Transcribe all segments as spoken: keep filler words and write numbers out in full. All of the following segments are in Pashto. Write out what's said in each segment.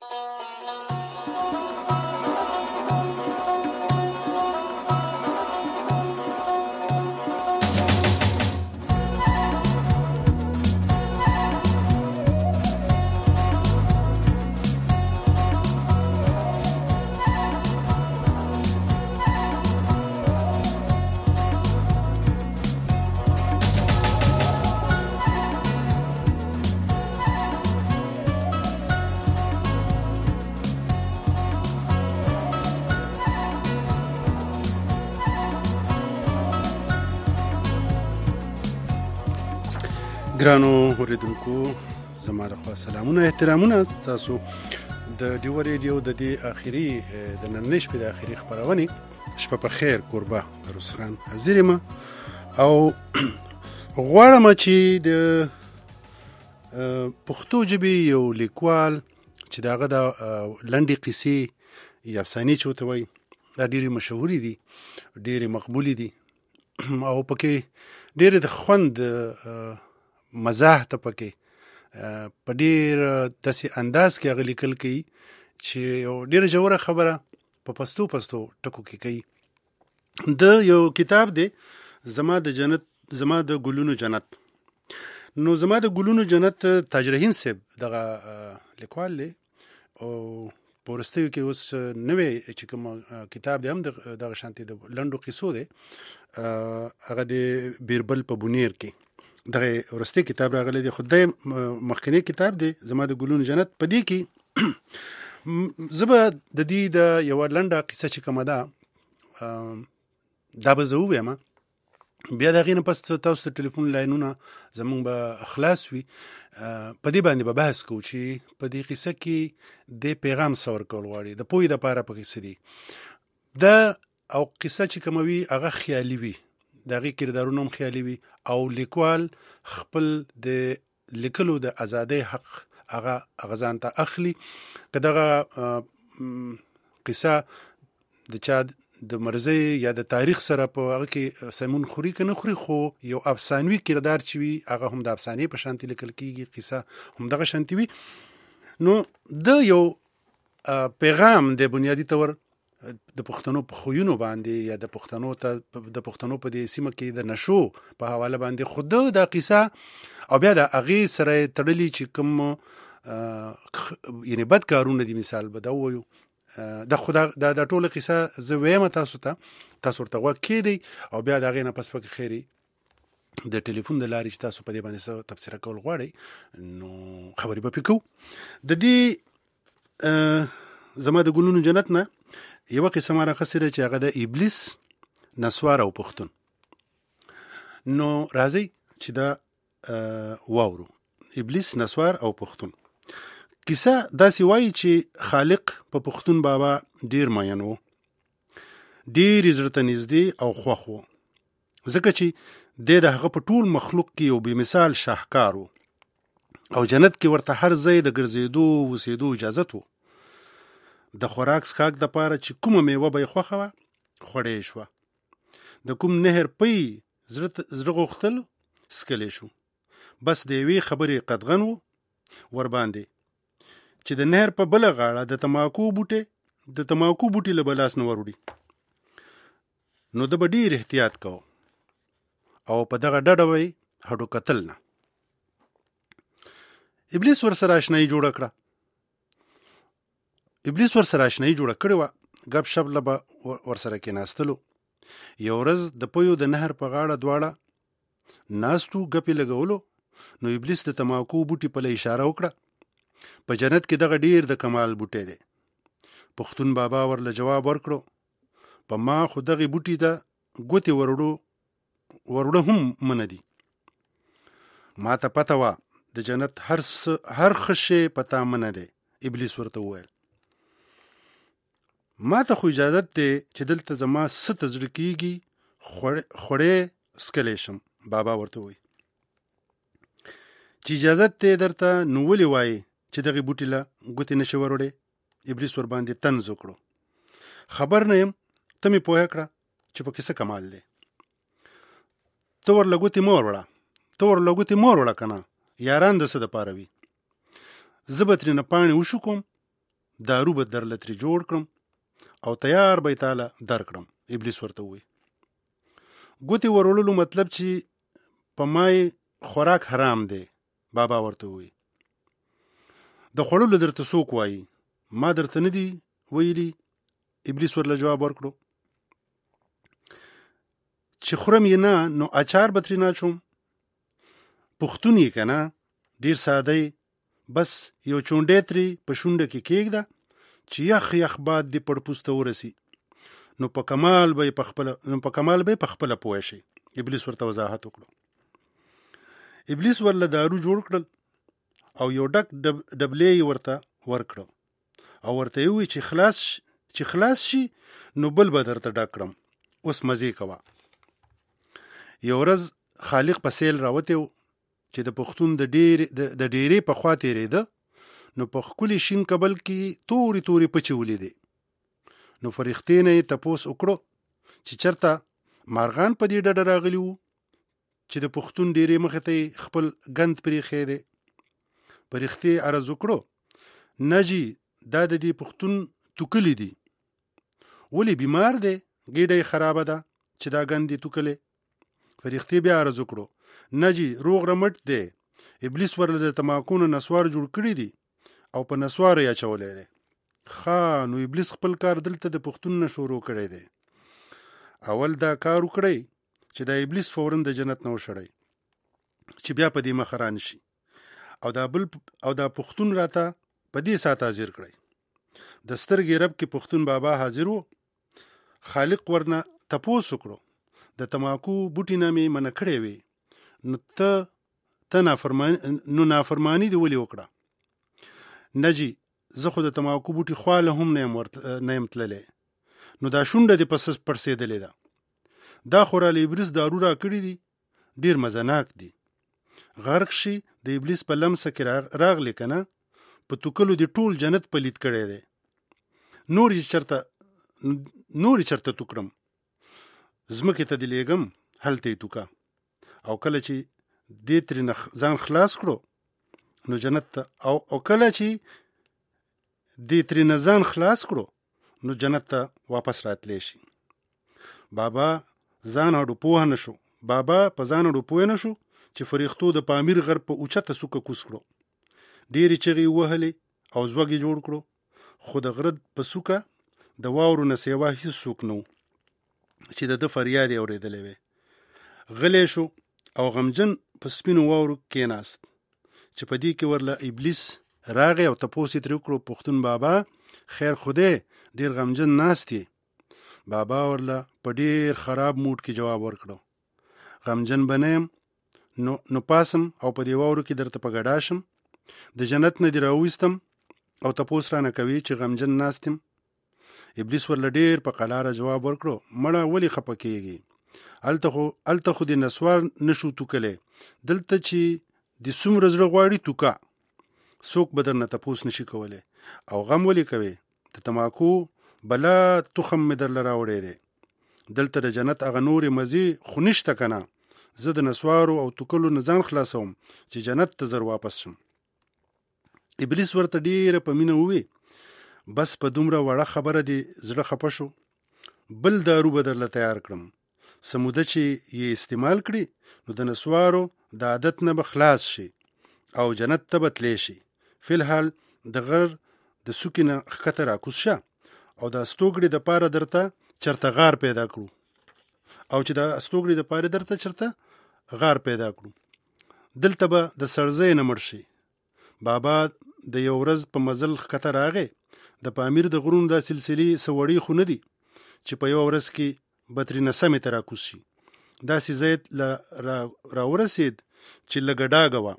ګرانو اوریدونکو زما له خوا سلامونه احترامونه تاسو د ډیو ریډیو د دې اخیری د نننۍ شپې د اخیری خبرونه شپه په خیر قربا روس خان حاضر یم او غواړم چې د پښتو ژبې یو لیکوال چې داغه د لنډې قصې یا افسانې چوته وي دا ډېرې مشهورې دي ډېرې مقبولې دي او پکې ډېرې د خوند مزاح ته پکې په ډېر داسې انداز کې هغه لیکل کوي چې یو ډېره ژوره خبره په پښتو پښتو ټکو کې کوي. د یو کتاب دی زما د جنت زما د ګلونو جنت. نو زما د ګلونو جنت تاج رحیم صاحب دغه لیکوال دی او په وروستیو کې اوس نوی چې کوم کتاب دی هم دغه شانتي د لنډو قصو دی هغه د بیربل په بونیر کې دغه ورسته کتاب راغلی دی. خدای مخکنی کتاب دی زما د ګلونو جنت. په دې کې زبا د دې د یو لنډه قصه چې کومه ده دا به زه ووایم بیا د هغې نه پس تاسو ته ټلیفون لاینونه زمونږ به خلاص وي په دې باندې به بحث کوو چې په دې قصه کې د پیغام څه ورکول غواړي د پوهې دپاره په قصه دي دا او قصه چې کومه وي هغه خیالي وي د هغې کردارونه هم خیالي وي او لیکوال خپل د لیکلو د ازادۍ حق هغه هغه ځان ته اخلي. که دغه قصه د چا د مرزۍ یا د تاریخ سره په هغه کې سمون خوري که نه خوري خو یو افسانوي کردار چې وي هغه هم د افسانې په شانتي لیکل کېږي قصه هم دغه شانتي وي. نو د یو پیغام د بنیادي طور د پښتنو په خویونو باندې یا د پښتنو ته د پښتنو په دې سیمه کې د نشو په حواله باندې خود د قصه او بیا د هغې سره تړلي چې کوم یعنی بد کارونه دي مثال به دا ووایو د خدا د ټوله قصه زه ویم تاسو ته تاسو ورته غوږ کېدئ او بیا د هغې نه پس پکې خیري د ټلیفون د لارې چې تاسو په دې باندې څه تبصره کول غواړئ نو خبرې به پرې کوو. د دې زما د ګلونو جنت نه یوه قصه ما راخستې ده چې هغه د ابلیس نسوار او پښتون. نو راځئ چې دا واورو. ابلیس نسوار او پښتون کیسه داسې وایي چې خالق په پښتون بابا ډیر مین و ډیر زړه ته نږدې او خوښ و ځکه چې دی د هغه په ټول مخلوق کې یو بې مثال شاهکار و او جنت کې ورته هر ځای د ګرځېدو اوسېدو اجازت و. د خوراک څښاک دپاره چې کومه میوه به یې خوښه وه خوړی شوه. د کوم نهر پی زړه غوښتل څکلی شو. بس د یوې خبرې قدغن و ورباندې چې د نهر په بله غاړه د تماکو بوټی د تماکو بوټي له به لاس نه وروړي نو ده به ډېر احتیاط کوو او په دغه ډډه به یې هډو کتل نه. ابلیس ورسره اشنایي جوړه کړه ابلیس ورسره اشنایي جوړه کړې وه ګپ شپ له به ورسره کېناستلو. یو ورځ د پویو د نهر په غاړه دواړه ناستو ګپې لګولو نو ابلیس د تماکو بوټي په له اشاره وکړه په جنت کې دغه ډیر د کمال بوټی دی. پښتون بابا ورله جواب ورکړو په ما خو دغه بوټي ته ګوتې وروړو وروړه هم منه دي. ما ته پته وه د جنت هر هر ښه شی په تا منه دی. ابلیس ورته وویل ما ته خو اجازت دی چې دلته زما څه ته زړه کېږي خوړې څکلی شم. بابا ورته وایي چې اجازت دی درته نو ولې وایي چې دغې بوټي له ګوتې نشي وروړې. ابلیس ورباندې طنز وکړو خبر نه یم ته مې پوهه کړه چې په کې څه کمال دی. ته ورله ګوتې مه وروړه ته ورله ګوتې مه وروړه که نه یاران د څه دپاره وي. زه به ترېنه پاڼې وشکوم دارو به درله ترې جوړ کړم او تیار به یې تاله درکړم. ابلیس ورته ووایي ګوتې وروللو مطلب چې په مای خوراک حرام دی. بابا ورته ووایي د خوړلو درته څوک وایي؟ ما درته نه دي ویلي؟ ابلیس ورله جواب ورکړو چې خورم یې نه نو اچار به ترې ناچوم. پښتون یې که نه ډېر ساده بس یو چونډی ترې په شونډه کې کېږده چې یخ یخ باد دې پړپوس ته ورسي نو په کمال به یې پخپله نو په کمال به یې پخپله پوه شي. ابلیس ورته وضاحت وکړو. ابلیس ورله دارو جوړ کړل او یو ډک ډب ډبلی یې ورته ورکړو او ورته یې ووایي چې خلاص چې خلاص شي نو بل به درته ډک کړم. اوس مزې کوه. یو ورځ خالق په سیل راوتی و چې د پښتون د ډېرې د ډېرې په خوا تېرېده نو په ښکلي شین کبل کې تورې تورې پچې ولیدې. نو فرښتې نه یې تپوس وکړو چې چېرته مارغان په دې ډډه راغلي وو چې د پښتون ډېرې مخې ته یې خپل ګند پرېښی دی. فرښتې عرض وکړو نه جي دا د دې پښتون توکلي دي. ولې بیمار دی؟ ګېډه یې خرابه ده چې دا ګند یې توکلی. فرښتې بیا عرض وکړو نه جي روغ رمټ دی. ابلیس ورله د تماکو نه نسوار جوړ کړي دي او په نسوارو یې اچولی دی. ښه نو ابلیس خپل کار دلته د پښتون نه شروع کړی دی. اول دا کار وکړئ چې دا ابلیس فوراً د جنت نه وشړئ چې بیا په دې مخه را نشي او دا بل او دا پښتون راته په دې ساعت حاضر کړئ. د سترګې رب کې پښتون بابا حاضر و. خالق ورنه تپوس وکړو د تماکو بوټي نه مې منع کړی وي نو ته ته نافرمانی نو نافرمانی دې ولې وکړه؟ نه جي زه خو د تماکو بوټي خواله هم نه یم نه یم تللی نو دا شونډه دې پس پړسېدلې ده. دا خو راله ابلیس دارو را کړي دي ډېر مزناک دي. غرق شي د ابلیس په لمسه کې راغلی که نه په توکلو دې ټول جنت پلید کړی دی. نور یې چېرته نور یې چېرته توکړم؟ ځمکې ته دې لیږم هلته یې توکه او کله چې دې ترې نه ځان خلاص کړو نو جنت ته او او کله چې دې ترې نه ځان خلاص کړو نو جنت ته واپس راتلی شي. بابا ځان اډو پوه نه شو. بابا په ځان اډو پوه نه شو چې فرښتو د پامیر غر په اوچته سوکه کوز کړو. ډېرې چغې وهلې او زوږ یې جوړ کړو خو د غره په سوکه د واورو نه سیوا هېڅ څوک نه و چې د ده فریاد یې اورېدلی وی. غلی شو او غمجن په سپینو واورو کېناست چې په دې کې ورله ابلیس راغی او تپوس یې ترې وکړو پښتون بابا خیر خدای ډېر غمجن ناست یې. بابا ورله په ډېر خراب موډ کې جواب ورکړو غمجن به نه یم نو نو پاسم او په دې واورو کې درته په ګډا شم د جنت نه دې راوویستم او تپوس رانه کوي چې غمجن ناست یم. ابلیس ورله ډېر په قلاره جواب ورکړو مړه ولې خفه کېږي؟ هلته خو هلته خو دې نسوار نه شو توکلی. دلته چې دې څومره زړه غواړي توکه څوک به درنه تپوس نشي کولی. او غم ولې کوې؟ د تماکو بلا تخم مې درله راوړی دی. دلته د جنت هغه نورې مزې خو نشته که نه. زه د نسوارو او توکلو نه ځان خلاصوم چې جنت ته زر واپس شم. ابلیس ورته ډېره په مینه ووی بس په دومره وړه خبره دې زړه خفه شو. بل دارو به درله تیار کړم سموده چې یې استعمال کړي نو د نسوارو د عادت نه به خلاص شي او جنت ته به تلی شي. فی الحال د غر د سوکې نه ښکته راکوز شه او د استوګړې د پاره درته چرته غار پیدا کړو او چې د استوګړې د پاره درته چرته غار پیدا کړو دلته به د سړځۍ نه مړ شي. بابا د یو ورځ په مزل ښکته راغی. د پامیر د غرونو دا سلسلې څه وړې خو نه دي چې په یوه ورځ کې به ترېنه سمې ته راکوز شي. داسې ځای را راورسېد چې لږه ډاګه وه.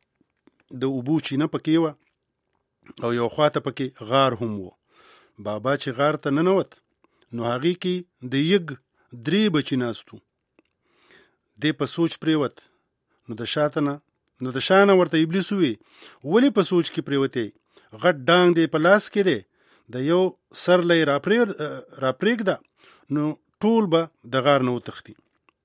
د اوبو چینه پکې وه او یو خواته پکې غار هم و. بابا چې غار ته ننوت نو هغې کې د یږ درې بچي ناست وو. دې په سوچ پرېوت نو د شاته نه نو د شا نه ورته ابلیس ووی ولې په سوچ کې پرېوتې؟ غټ ډانګ دې په لاس کې دی د یو سر له یې راپرېږده نو ټول به د غار نه وتښتي.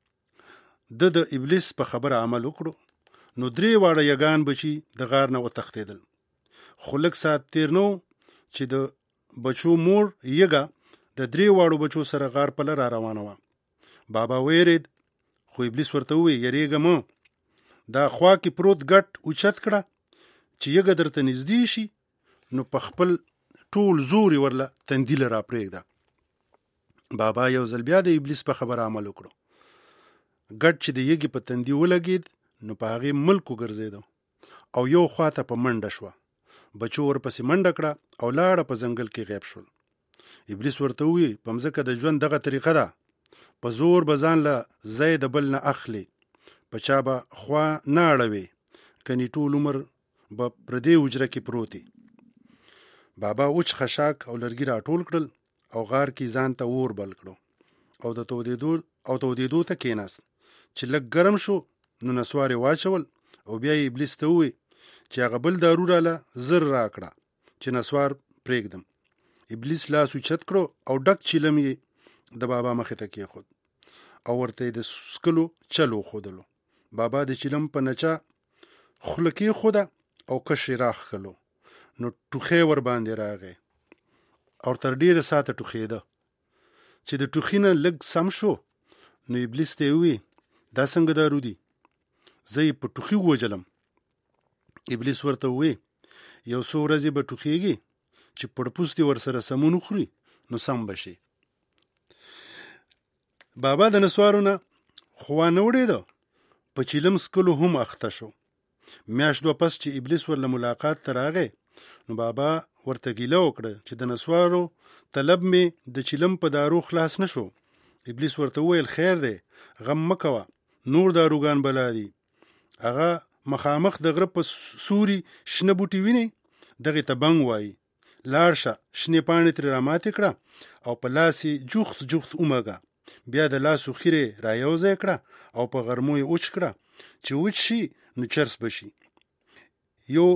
ده د ابلیس په خبره عمل وکړو نو درې واړه یګان بچي د غار نه وتښتېدل. خو لږ ساعت تېر نه و چې د بچو مور یګه د درې واړو بچو سره غار په لاره روانه وه. بابا ویرید خو ابلیس ورته ووی یریږه مه، دا خوا کې پروت ګټ اوچت کړه چې یګه درته نږدې شي نو په خپل ټول زور یې ورله تندیله را پرېږده. بابا یو ځل بیا د ابلیس په خبره عمل وکړو. ګټ چې د یګې په تندي ولګید نو په هغې ملک وګرځېده او یو خواته په منډه شوه. بچو ورپسې منډه کړه او لاړه په ځنګل کې غیب شول. ابلیس ورته ووی په مځکه د ژوند دغه طریقه ده، په زور به ځان له ځای د بل نه اخلي، په چا به خوا نه اړوي، کني ټول عمر به پردې حجره کې پروتي. بابا اوچ خشاک او لرګي راټول کړل او غار کې ځان ته اور بل کړو او د تودېدو او تودېدو ته کېناست. چې لږ ګرم شو نو نسوار یې واچول او بیا یې ابلیس ته ووی چې هغه بل دارو راله زر را کړه چې نسوار پرېږدم. ابلیس لاس اوچت کړو او ډک چیلم یې د بابا مخې ته کېښود او ورته یې د څښلو چل وښودلو. بابا د چیلم په نچا خوله کېښوده او کش یې راښکلو نو ټوخی ور باندې راغی او تر ډېره ساعته ټوخېده. چې د ټوخي نه لږ سم شو نو ابلیس ته یې ووی دا څنګه دارو دي، زه یې په ټوخي ووجلم. ابلیس ورته ووی یو څو ورځې به ټوخېږي چې پړپوس دې ورسره سمون وخوري نو سم به شي. بابا د نسوارو نه خوا نه وړېده، په چیلم څکلو هم اخته شو. میاشت دوه پس چې ابلیس ورله ملاقات ته راغی نو بابا ورته ګیله وکړه چې د نسوارو طلب مې د چیلم په دارو خلاص نه شو. ابلیس ورته وویل خیر دی، غم مه کوه، نور داروګان بلا دي. هغه مخامخ د غره په سوري شنه بوټي ویني، دغې ته بنګ وایي. لاړ شه، شنې پاڼې ترې راماتې کړه او په لاس یې جوخت جوخت ومږه. بیا د لاسو خیرې را یوځای کړه او په غرمو یې وچ کړه چې وچ شي نو چرس بشي. یو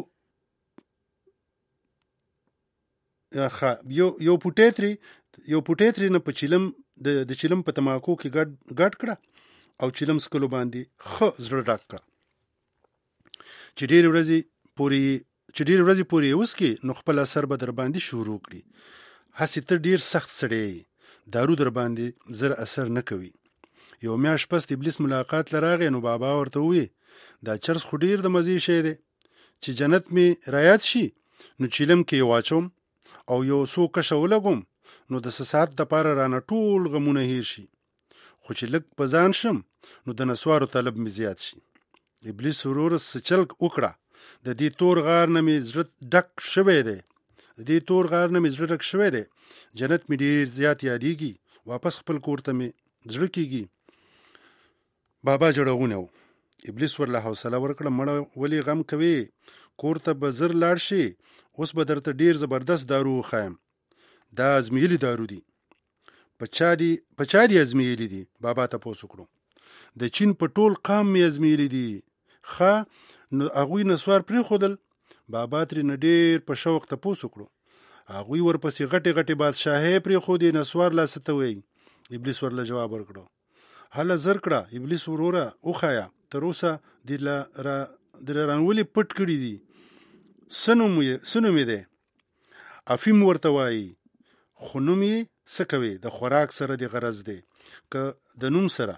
یو یو پوټی ترې یو پوټی ترې نه په چیلم د د چیلم په تماکو کې ګډ ګډ کړه او چیلم څکلو باندې ښه زړه ډک کړه. چې ډېرې ورځې پورې چې ډېرې ورځې پورې یې وڅکې نو خپل اثر به در باندې شروع کړي. هسې ته ډېر سخت سړی یې، دارو در باندې زر اثر نه کوي. یو میاشت پس ابلیس ملاقات له راغی نو بابا ورته ووی دا چرس خو ډېر د مزې شی دی، چې جنت مې رایاد شي نو چیلم کې یې واچوم او یو څو کشه ولګوم نو د څه ساعت دپاره رانه ټول غمونه هیر شي، خو چې لږ په ځان شم نو د نسوارو طلب مې زیات شي. ابلیس وروره څه چل وکړه، د دې تور غار نه مې زړه ډک شوی دی د دې تور غار نه مې زړه ډک شوی دی جنت مې ډېر زیات یادېږي، واپس خپل کور ته مې زړه کېږي. بابا جړغونه و. ابلیس ورله حوصله ورکړه مړه ولې غم کوې، کور ته به زر لاړ شي، اوس به درته ډېر زبردست دارو وښایم، دا ازمیلي دارو دي. په چا دي په چا دي ازمیلي دي؟ بابا تپوس وکړو. د چین په ټول قام مې ازمیلي دي. ښه نو هغوی نسوار پرېښودل؟ بابا ترېنه ډېر په شوق تپوس وکړو. هغوی ورپسې غټې غټې بادشاهۍ پرېښودې، نسوار لا څه ته وایي؟ ابلیس ورله جواب ورکړو هله زر کړه ابلیس وروره وښایه، تر اوسه دې را دې رانولې پټ کړي دي. څه نوم یې دی؟ افیم ورته وایي. خو نوم یې څه کوي؟ د خوراک سره دې غرض دی که د نوم سره؟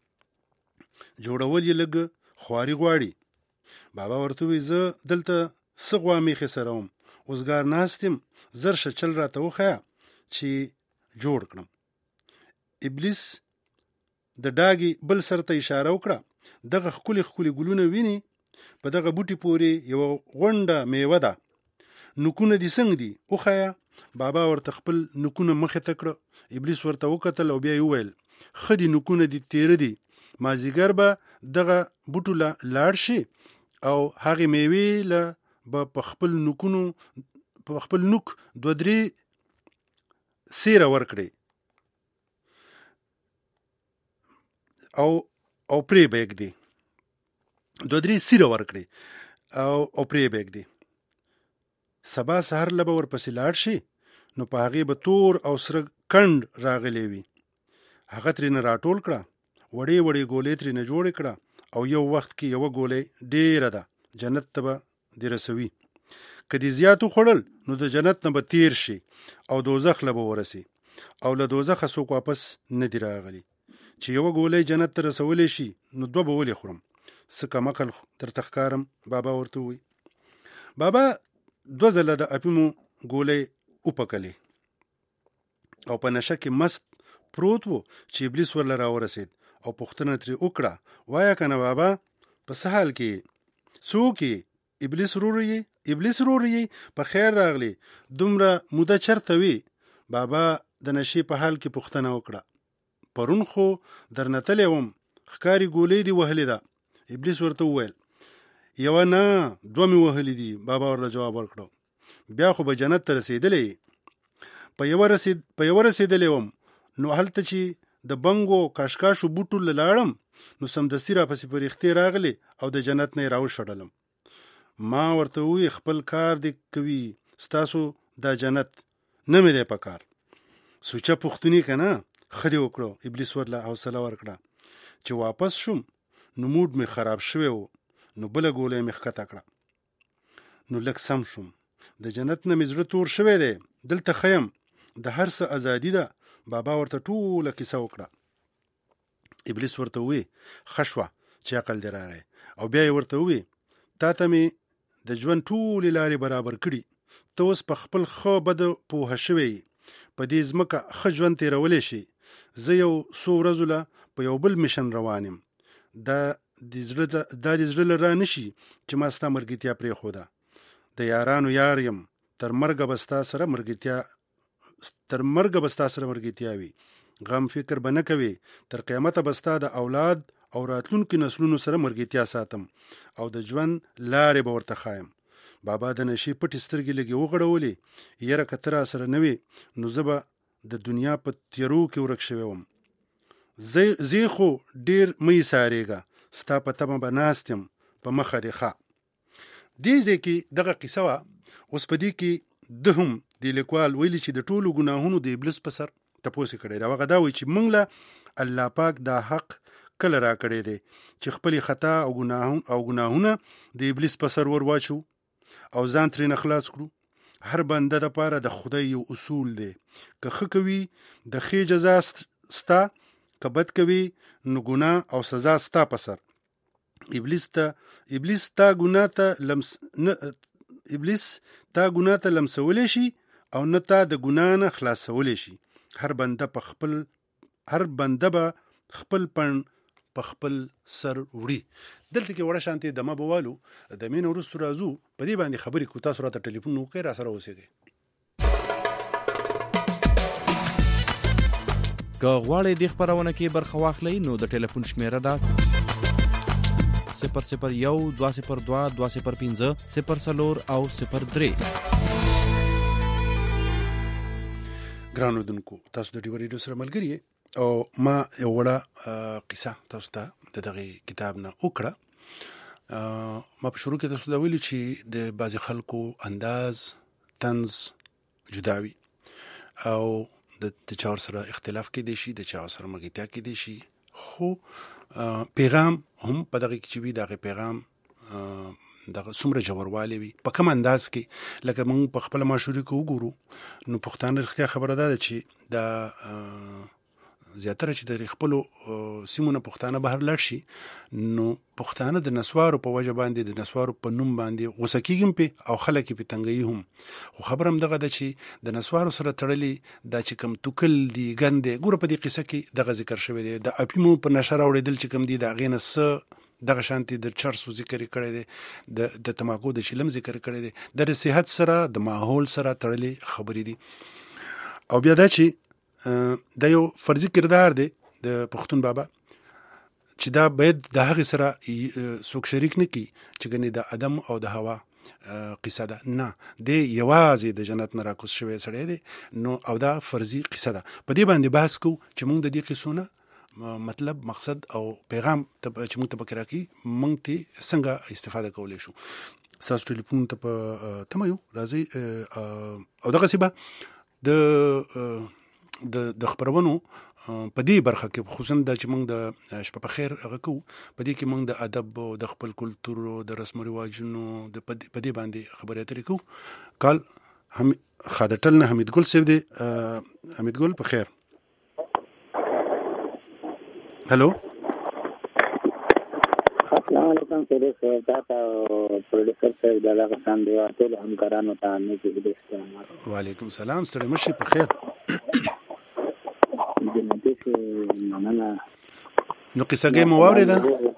جوړول یې لږ خواري غواړي. بابا ورته وایي زه دلته څه غوامیخې سره وم، اوسګار ناست یم، زر شه چل راته وښیه چې جوړ کړم. ابلیس د ډاګې بل سر ته اشاره وکړه. دغه ښکلي ښکلي ګلونه ویني، په دغه بوټي پورې یوه غونډه میوه ده، نوکونه دې څنګه دي؟ وښیه. بابا ورته خپل نوکونه مخې ته کړه. ابلیس ورته وکتل او بیا یې وویل ښه دي، نوکونه دې تیره دي، مازدیګر به دغه بوټو له لاړ شي او هغې میوې له به په خپل نوکونو په خپل نوک دوه درې سیره ورکړي او او پرې به ږدي دوه درې سیره ورکړي او او پرې به ږدي. سبا سهار له به ورپسې لاړ شي نو په هغې به تور او سره کنډ راغلی وي. هغه ترېنه راټول کړه، وړې وړې ګولې ترېنه جوړې کړه او یو وخت کې یوه ګولۍ ډېره ده، جنت ته به دې رسوي. که دې زیات وخوړل نو د جنت نه به تیر شي او دوزخ له به ورسي او له دوزخه څوک واپس نه دي راغلي چې یوه ګولۍ جنت ته رسولی شي نو دوه به ولې خورم څه کم عقل درته ښکارم بابا ورته ووایي. بابا دوه ځله د اپیمو ګولۍ وپکلې او په نشه کې مست پروت و چې ابلیس ورله راورسېد او پوښتنه ترې وکړه وایه که نه بابا په څه حال کې څوک یې ابلیس ورور یې ابلیس ورور یې په خیر راغلی دومره موده چرته وي. بابا د نشې په حال کې پوښتنه وکړه پرون خو درنه تللی وم ښکاري ګولۍ دې وهلې ده. ابلیس ورته وویل یوه نه دوه مې وهلې دي. بابا ورله جواب ورکړو بیا خو به جنت ته رسېدلی په یوه رسید په یوه رسېدلی وم نو هلته چې د بنګو کاشکاشو بوټو له لاړم نو سمدستي راپسې فرښتې راغلې او د جنت نه یې راوشړلم. ما ورته وویل خپل کار دې کوي ستاسو دا جنت نه مې دی په کار. سوچه پوښتنې که نه ښه دې وکړو. ابلیس ورله حوصله ورکړه چې واپس شوم نو موډ مې خراب شوی و نو بله ګولۍ مې ښکته کړه نو لږ سم شوم. د جنت نه مې زړه تور شوی دی دلته ښه یم د هر څه ازادي ده. بابا ورته ټوله کیسه وکړه. ابلیس ورته ووی ښه شوه چې عقل دې راغی او بیا یې ورته ووی تا ته مې د ژوند ټولې لارې برابر کړي ته اوس په خپل ښه بده پوهه شوی په دې ځمکه ښه ژوند تېرولی شي. زه یو څو ورځو له په یو بل میشن روان یم. دا د زړه له را نشي چې ما ستا ملګرتیا پرېښوده. د یارانو یار یم تر مرګه به ستا سره ملګرتیا تر مرګه به ستا سره ملګرتیا وي. غم فکر به نه کوي تر قیامته به ستا د اولاد او راتلونکي نسلونو سره ملګرتیا ساتم او د ژوند لارې به ورته ښایم. بابا د نشې پټې سترګې لږې وغړولې یره که ته راسره نه وې نو زه به د دنیا په تیرو کې ورک شوی وم. زه خو ډېر مه یې سارېږه ستا په تمه به ناست یم په مخه دې ښه. دې ځای کې دغه قصه وه. اوس په دې کې ده هم دې لیکوال ویلي چې د ټولو ګناهونو د ابلیس په سر تپوس یې کړی دی. هغه دا وایي چې موږ له الله پاک دا حق کله را کړی دی چې خپلې خطا او او ګناهونه د ابلیس په سر ور واچو او ځان ترېنه خلاص کړو. هر بنده دپاره د خدای یو اصول دی که ښه کوي د ښې جزا ستا که بد کوي نو ګناه او سزا ستا په سر. ابلیس ته ابلیس تا ګناه ته لمس نه ابلیس تا ګناه ته لمسولی شي او نه تا د ګناه نه خلاصولی شي. هر بنده په خپل هر بنده به خپل پن په خپل سر وړي. دلته کې وړه شانتې دمه به والو د مینې وروستو راځو په دې باندې خبرې کو. تاسو راته ټلیفون وکړئ را سره اوسېږئ. که غواړئ دې خپرونه کې برخه واخلئ نو د ټلیفون شمیره ده صفر صفر یو دوه صفر دوه دوه صفر پنځه صفر څلور او صفر درې. ګران اورېدونکو تاسو د ډیو ریډیو سره ملګري او ما یو وړه قصه تاسو ته د دغه کتاب نه وکړه. ما په شروع کې تاسو ته ویلي چې د بعضې خلکو انداز طنز جدا وي او د چا ورسره اختلاف کېدی شي د چا ورسره ملګرتیا کېدی شي خو پیغام هم په دغه کې چې وي د هغې پیغام دغه څومره ژوروالی وي په کوم انداز کې لکه موږ په خپله معاشرې کې وګورو نو پښتانه رښتیا خبره دا ده چې دا زیاتره چې د خپلو سیمو نه پښتانه بهر لاړ شي نو پښتانه د نسوارو په وجه باندې د نسوارو په نوم باندې غوسه کېږي هم پې او خلک یې پې تنګوي هم. خو خبره هم دغه ده چې د نسوارو سره تړلي دا چې کوم توکل دي ګند دی. ګوره په دې قصه کې دغه ذکر شوی دی د اپیمو په نشه راوړېدل چې کوم دي د هغې نه څه دغه شانتې د چرسو ذکر یې کړی دی د د تماکو د چلم ذکر کړی دی د د صحت سره د ماحول سره تړلې خبرې دي. او بیا دا چې دا یو فرضي کردار دی د پښتون بابا چې دا باید د هغې سره څوک شریک نه کړي چې ګنې د ادم او د هوا قصه ده. نه دی یوازې د جنت نه راکوز شوی سړی دی نو او دا فرضي قصه ده. په دې باندې بحث کوو چې موږ د دې قصو نه مطلب مقصد او پیغام چې موږ ته پکې راکړي موږ ترې څنګه استفاده کولی شو. ستاسو ټلیفون ته په تمه یو راځئ او دغسې به د د د خپرونو په دې برخه کې خصوصا د چې موږ د شپه په خیر هغه کو په دې کې موږ د ادب او د خپل کلتور او د رسم او رواجونو د په دې باندې خبرې اترې کو. کال هم خادټل نه حمید ګل صاحب دی. حمید ګل په خیر. هلو السلام علیکم. سره سره تاسو پروډوسر صاحب د هغه سم دی ټول همکارانو ته نیک دې. وعلیکم السلام. ستړي مشي په خیر. نو قصه کې مو واورېده؟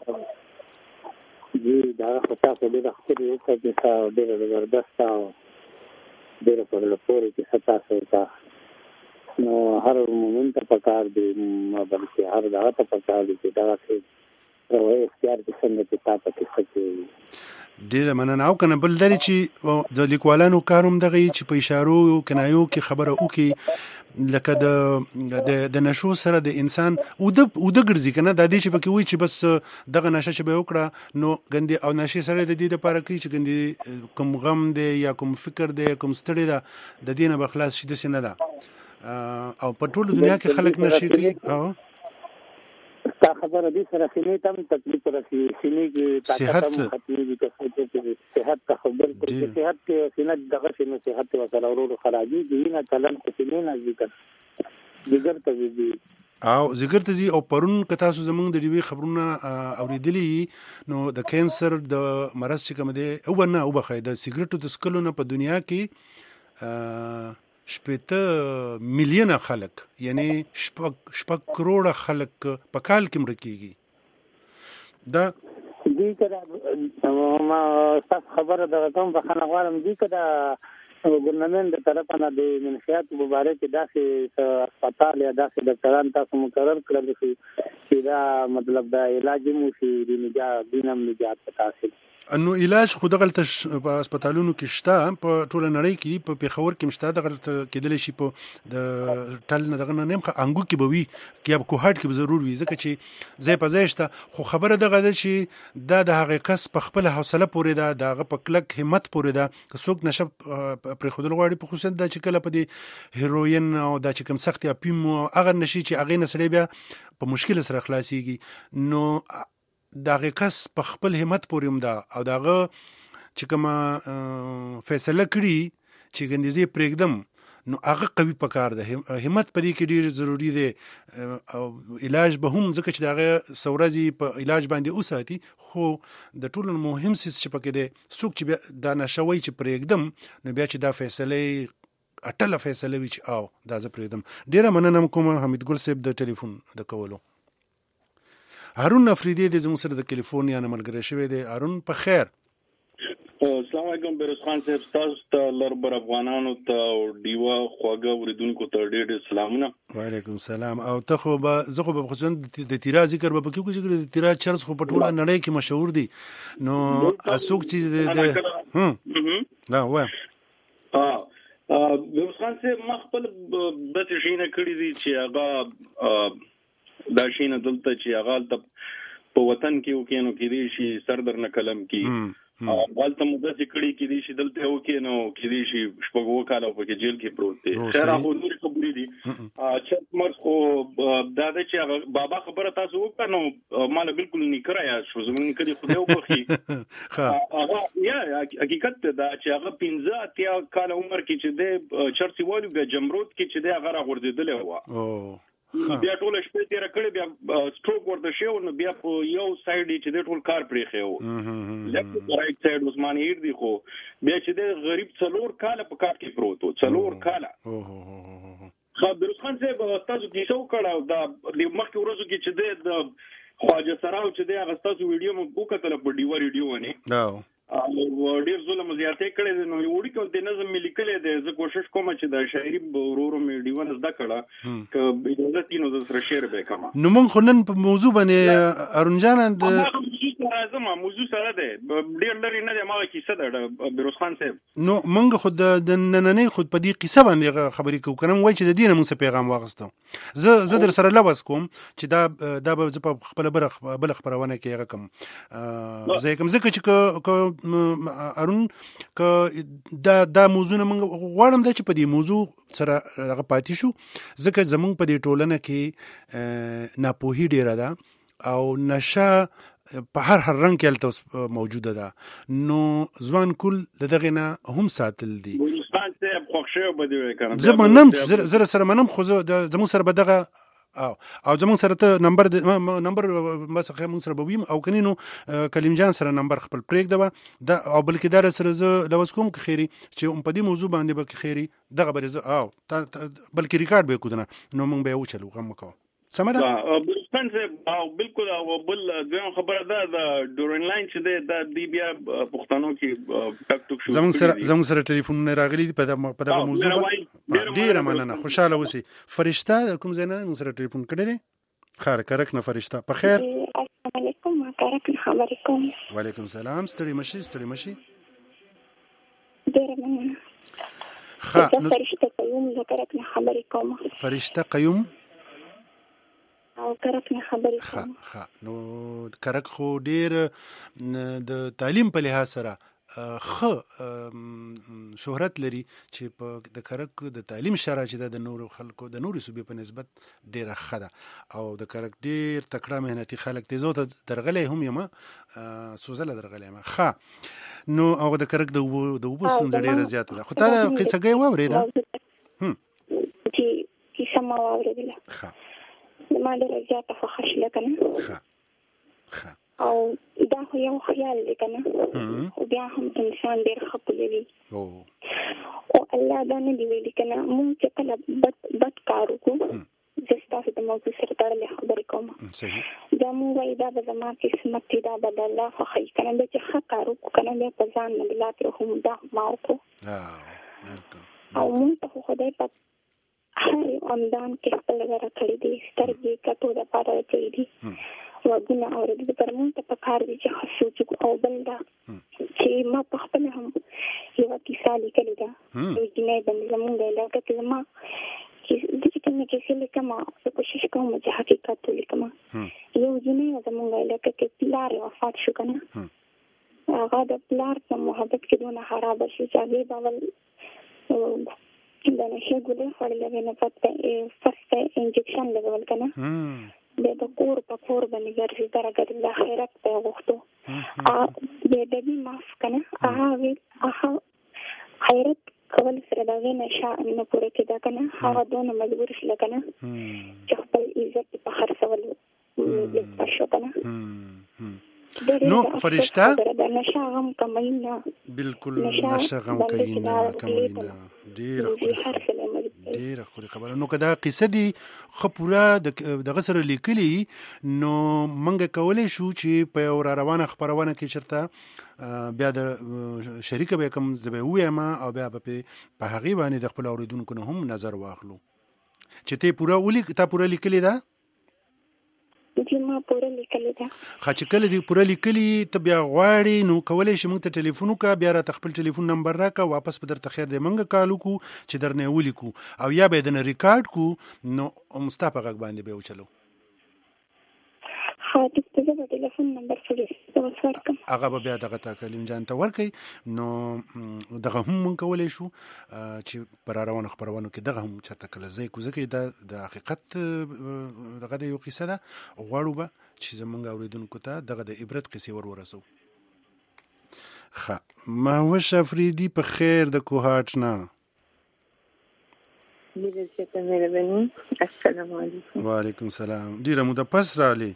جی دا خو تاسو ډېره ښکلې کیسه او ډېره زبردسته او ډېره په زړه پورې کیسه تاسو وکړه. نو هر مومن ته پکار دی بلکې هر دغه ته پکار دی چې دغسې روایي اختیار کړي څنګه چې تا په کیسه کې. ډېره مننه. او که نه بل لري چې د لیکوالانو کار هم دغه چې په اشارو کنایو کې خبره وکړي لکه د د نشو سره د انسان اوده اوده ګرځي که نه دا دې چې پکې وایي چې بس دغه نشه چې به یې وکړه نو ګندې او نشې سره د دې دپاره کوي چې ګندې کوم غم دی یا کوم فکر دی کوم ستړی ده د دې نه به خلاص شي. داسې نه ده او په ټوله دنیا کې خلک نشې کوي. تا خبره دې سره سینې ته هم تکلیف رسي سینې کې طاقت هم ختمېږي که صحت ته خبر کړي چې صحت کې سینه دغه شي نو صحت ته ورسره ورو ورو خرابېږي. وینه چلن خو سینې نه ځي که ځګر ته ځي او ځګر ته ځي. او پرون که تاسو زموږ د ډیوې خبرونه اورېدلي نو د کینسر د مرض چې کوم دی او نه وبخئ د سګرټو د څښلو نه په دنیا کې شپېته میلیونه خلک یعنی شپږ شپږ کروړه خلک په کال کې مړه کېږي. دا دې که ما ستاسو خبره دغه کوم بخښنه غواړم دې که د ګورنمنټ د طرفه نه د منشیاتو په باره کې داسې اسپتال یا داسې ډاکټران تاسو مقرر کړل شي چې دا مطلب د علاج هم وشي د نجات دین هم نجات پته حاصل. نو علاج خو دغلته په هسپتالونو کې شته په ټوله نړۍ کې په پېښور کې شته دغلته کېدلی شي په د ټل نه دغه نه نیم انګو کې به وي که یا په کوهاټ کې به ضرور وي ځکه چې ځای په ځای شته. خو خبره دغه ده چې دا د هغې کس په خپله حوصله پورې ده د هغه په کلک همت پورې ده که څوک نشه پرېښودل غواړي په خصوصیت دا چې کله په دې هیروین او دا چې کوم سختې اپیم هغه نشي چې هغې نه سړی بیا په مشکل سره خلاصېږي نو د هغې کس په خپل همت پورې هم ده او د هغه چې کومه فیصله کړي چې ګندې زه یې پرېږدم نو هغه قوي پکار ده. همت په دې کې ډېر ضروري دی او علاج به هم ځکه چې د هغه څو ورځې په علاج باندې وساتي. خو د ټولو مهم څیز چې پکې دی څوک چې بیا دا نشه وایي چې پرېږدم نو بیا چې دا فیصله اټله فیصله وي چې او دا زه پرېږدم. ډېره مننه کوم حمید ګل صاحب د ټلیفون د کولو. هارون افریدی د زموږ سره د کالیفورنیا نه ملګری شوی دی. هارون په خیر. السلام علیکم بیروز خان صاحب تاسو ته لربر افغانانو ته او ډیوا خواږه اوریدونکو ته ډېر ډېر سلامونه. وعلیکم السلام. او ته خو به زه خو به خصوصا د تیرا ذکر به پکې وکړو چې د تیرا چرس خو په ټوله نړۍ کې مشهور دی نو څوک چې د هم لا وای ا بیروز خان صاحب ما خپل د تشینه کړی دي چې هغه دا شینه دلته چې هغه ته په وطن کې وکینو کې دي شي سر در نه قلم کې غلطه مده چې کړي کې دي شي دلته وکینو کې دي شي شپږو کال په کې جیل کې پروت دي. خیر هغه نور خبرې دي چې مرز خو دا د چې بابا خبره تاسو وکړه نو مال بالکل نه کرایا شو زمونږ کړي خو یو بخي هغه یا حقیقت دا چې هغه پنځه اتیا کال عمر کې چې د چرسي والو بیا جمرود کې چې د هغه راغورځیدل و بیا ټول شپې تیر کړي بیا سټروک ورته شو نو بیا په یو سایډ چې د ټول کار پرې خو لیفت رائټ سایډ عثماني هیر دی خو بیا چې د غریب څلور کال په کار کې پروت و څلور کال. خو بیروز خان صاحب تاسو کیسه وکړه دا مخکې ورځو کې چې د خواجه سراو چې د هغه تاسو ویډیو مو وکړل په ډیوا ریډیو باندې او ډیر ظلم زیاتې کړې نو وړي کوم د نظم ملي کړي د زه کوشش کوم چې د شاعري ورورو مې دیوان زده کړه ک اجازه تینو د سره شعر به کما. نو مونږ خو نن په موضوع باندې ارون جان د راځم موضوع سره ده ډېر لري نه دی ما کیسه ده بیروز خان صاحب نو منګه خود د نننې خود په دې قصه باندې خبرې کوو کنه وای چې د دینه موږ پیغام واغستو زه زه در سره لوس کوم چې دا دا به په خپل بل بل خبرونه کې هغه کوم زه کوم ځکه چې ارون ک دا دا موضوع موږ غواړم د چې په دې موضوع سره هغه پاتې شو ځکه زمونږ په دې ټولنه کې ناپوهي ډیره ده او نشه په هر هر رنګ کې الته موجوده ده نو ځوان کول د دغه نه هم ساتل دي زه منم زه سره منم خو زموږ سره به دغه او او زموږ سره ته نمبر نمبر مسخه موږ سره به ویم او کنينو کلیم جان سره نمبر خپل پریک ده دا او بلکې دا سره زه لوس کوم که خيري چې په دې موضوع باندې به خيري دغه به زه او بلکې ریکارډ به کو دنه نو موږ به وچلو غم وکړو سمه ده بلکل او بالکل او بل ځم خبره ده د ډورن لاین چې ده د دی بیا پښتنو کې ټک ټک شو زموږ سره زموږ سره ټلیفون نه راغلي په دغه موضوع ډیره مننه خوشاله اوسئ فرشته کوم ځای نه موږ سره ټلیفون کړی خیر کرک نه فرشته په خیر السلام علیکم ما کرک نه خبرې کوم وعلیکم السلام ستړي مشي ستړي مشي ډیره مننه ښه نو فرشته قیوم زه کرک نه خبرې کوم فرشته قیوم او کرک نه خبرې کوم ښه نو کرک خو ډیر د تعلیم په لحاظ سره خو شهرت لري چې په د کرک د تعلیم شرع چې د نورو خلکو د نورو صوبې په نسبت ډیره ښه ده او د کرک ډیر تکړه مهنتي خلک دي زه ته درغلې هم یم سوزله درغلې یم ښه نو او د کرک د د وبو ستونزه ډیره زیاته ده خو تا قصه کوي واورېده هم چې کیسه ما واورېدله ښه ما ډېره زیاته خوښه شوه که نه ښه ښه او دا خو یو خیال دی که نه خو بیا هم انسان ډېر ښه پوهوي او الله دا نه دي ویلي که نه مونږ چې کله بد بد کار وکړو زه ستاسو د موضوع سره تړلې خبرې کوم دا مونږ وایي دا به زما قسمت دی دا به د الله خوښوي که نه بیا چې ښه کار وکړو که نه بیا په ځان نه بلا پرې هم دا ما وکړو او مونږ ته خو خدای پاک هر اندام کې خپل غره کړی دي سترګې کتو دپاره کړی دي غوږونه اورېدو دپاره مونږ ته پکار دي چې ښه سوچ وکړو او بل دا چې ما په خپله هم یوه کیسه لیکلې ده یو جینۍ باندې زمونږ علاقه کې زما زه چې کومه کیسې لیکم زه کوشش کوم چې حقیقت ولیکم یو جینۍ زمونږ علاقه کې پلار یې وفات شو که نه هغه د پلار په محبت کې دونه خرابه شو چې هغې به ول د نشې ګولۍ خوړلې وې نو پس فرسټ انجکشن لګول که نه بیا د کور په کور باندې ګرځي دره ګرځي د خیرت به یې غوښتو بیا ډبي معاف که نه هغه هغه خیرت کول سره د هغې نشه نه پوره کېده که نه هغه دونه مجبور شوله که نه چې خپل عزت په خرڅول په شو که نه نو فرشته نشه غم کموي نه بالکل نشه غم کوي نه کموي نه ډېره ډېره ښکلې خبره نو که دا قصه دي ښه پوره دغه سره لیکلي نو موږ کولی شو چې په یو را روانه خپرونه کې چېرته بیا د شریکه به یې کوم زه به یې ووایم او بیا به په هغې باندې د خپلو اورېدونکو نه هم نظر واخلو چې ته پوره ولیک تا پوره لیکلې ده چې ما پوره لیکلې ده ښه چې کله دې پوره لیکلي ته بیا غواړې نو کولی شي موږ ته ټلیفون وکړه بیا راته خپل ټلیفون نمبر راکړه واپس به درته خیر دی موږ کال وکړو چې درنه یې ولیکو او یا به یې دنه ریکارډ کړو نو ستا په غږ باندې به یې وچلو ښه ټیک زه به ټلیفون نمبر ورکړم هغه به بیا دغه ته کلیم جان ته ورکړئ نو دغه هم موږ کولی شو چې په را روانو خپرونو کې دغه هم چېرته کله ځای کو ځکه دا د حقیقت دغه د یو قصه ده غواړو به چې زموږ اورېدونکو ته دغه د عبرت قصې ور ورسو ښه مهوش افریدي په خیر د کوهاټ نه السلام علیکم وعلیکم السلام ډېره موده پس راغلې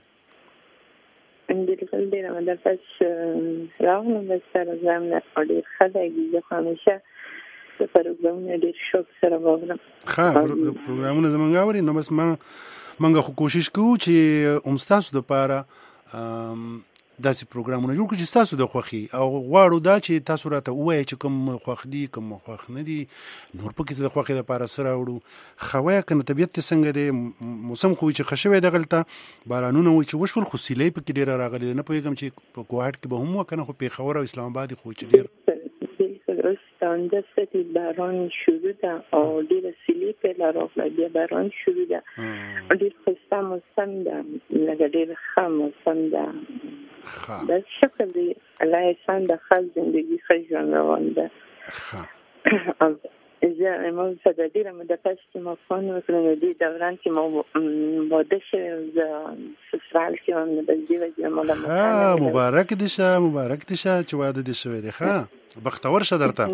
بالکل ډېره موده پس راغلم بس سره زم نه ډېر ښه دی زه خو همیشه د پروګرامونه ډېر شوق سره واورم ښه پروګرامونه زموږ اوري نو بس ما موږ خو کوشش کوو چې هم ستاسو دپاره داسې پروګرامونه جوړ کړو چې تاسو د خوښي او غواړو دا چې تاسو راته ووایئ چې کوم خوښ دي کوم خوښ نه دي نور پکې د خوښۍ دپاره څه راوړو خوایه که نه طبیعت دې څنګه دی موسم خو وي چې ښه شوی دغلته بارانونه وایي چې وشول خو سیلۍ پکې ډېره راغلې ده نه پوهېږم چې په کوهاټ کې به هم وه که نه خو پېښور او اسلام آباد خو چې ډېر اوس تانده ستې باران شروع ده او ډېره سیلۍ پیله راغله بیا باران شروع ده ډېر ښایسته موسم ده لکه ډېر ښه موسم ده بس شکر دی الله احسان ده ښه زندګي ښه ژوند روان ده زه ما څه د ډېره موده پس چې ما فون وکړم د دې دوران کې ما واده شوی زه سسرال کې وم نو بس دې وجې ما له ښه مبارک دې شه مبارک دې شه چې واده دې شوی دی ښه بختور شه درته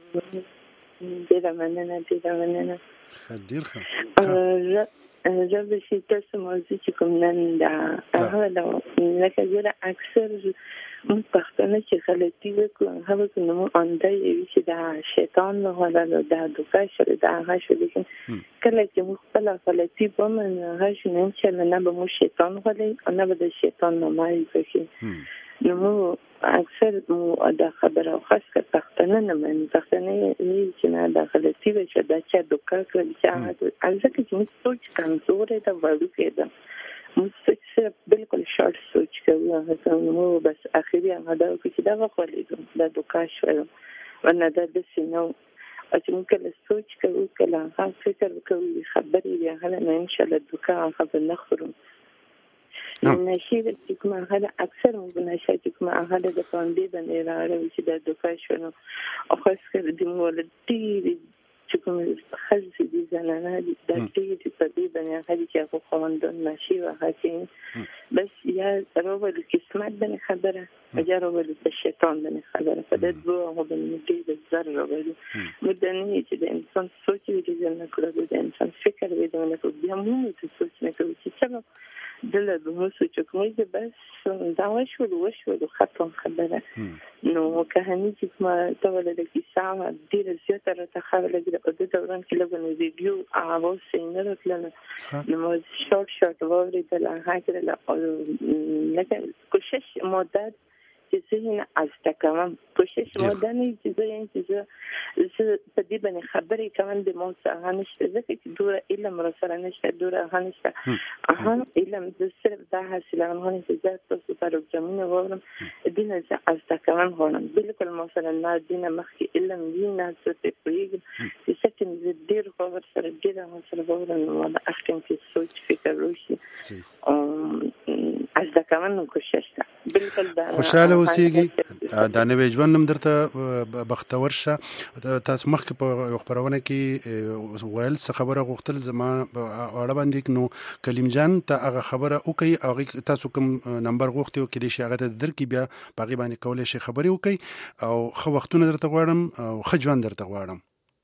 ډېره مننه ډېره مننه ښه ډېر ښه زه به چې تاسو موضوع چې کوم نن ده هغه لکه زه اکثر موږ پښتانه چې غلطي وکړو هغه وکړو نو موږ انده یوي چې دا شیطان وغواړه نو دا دوکه شوې دا هغه شو لیکن کله چې موږ خپله غلطي ومنو هغه شو نو انشاءالله نه به موږ شیطان غواړي او نه به د شیطان نه مایل کړي نو موږ اکثر دا خبره او خاص کر پښتانه نه مني پښتانه وایي چې نه دا غلطي وه چې دا چا دوکه کړل چې هغه ځکه چې موږ سوچ کمزوری ده وړوکی ده موږ سوچ صرف بالکل شارټ سوچ کوو هغه موږ بس اخري هغه دا وکړو چې دا وخوړېږم دا دوکه شوی ورنه دا داسې نه و چې موږ کله سوچ کوو کله هغه فکر کوو خبرې وي هغه نه انشاءالله دوکه هغه به نه خورو نشي چې کومه هغه اکثر موږ نشي چې کومه هغه د پاندې باندې راړو چې د دوکه شنو او خاص کر د مولدي چې کومه خلک دي زنانه دي د دې په دې باندې هغه چې هغه خواندون نشي هغه چې بس یا روبل قسمت باندې خبره یا روبل د شیطان باندې خبره په دې دوه هغه باندې د زر روبل مدني چې د انسان سوچ وي د نه کړو د انسان فکر وي د نه کړو بیا موږ ته سوچ نه کوو چې څه دله به مو سوچ کوم چې بس دا وشو وشو ختم خبره نو که همې چې کومه ته ولې د کیسه ډېره زیاته راته خبره لګېده په دې دوران کې لږ نو ویډیو اواز یې نه راتله نو ما شارټ شارټ واورېدله هغه کړله لکه کوشش مدت چې زه یې نه زده کوم کوشش ما دا نه چې زه یم چې زه زه په دې باندې خبرې کوم د ما څه هغه نشته ځکه چې دوره علم راسره نشته دوره هغه نشته هغه علم زه صرف دا حاصلوم هغه چې زه تاسو پروګرامونه واورم دې نه زه زده کوم غواړم بالکل ما سره نه دې نه مخکې علم وي نه څه پرې پوهېږم چې څه چې زه ډېر غور سره ډېر هغه سره واورم نو ما اخرین کې سوچ فکر وشي زده کوم نو کوشش ده بالکل دا خوشاله اوسېږي دا نوی ژوند هم درته بختور شه تاسو مخکې په یو خپرونه کې ویل څه خبره غوښتل زما اړه باندې نو کلیم جان ته هغه خبره وکړي هغې تاسو کوم نمبر غوښتي و کېدای شي هغه ته درکړي بیا په هغې باندې کولی شي خبرې وکړي او ښه وختونه درته غواړم او ښه ژوند درته غواړم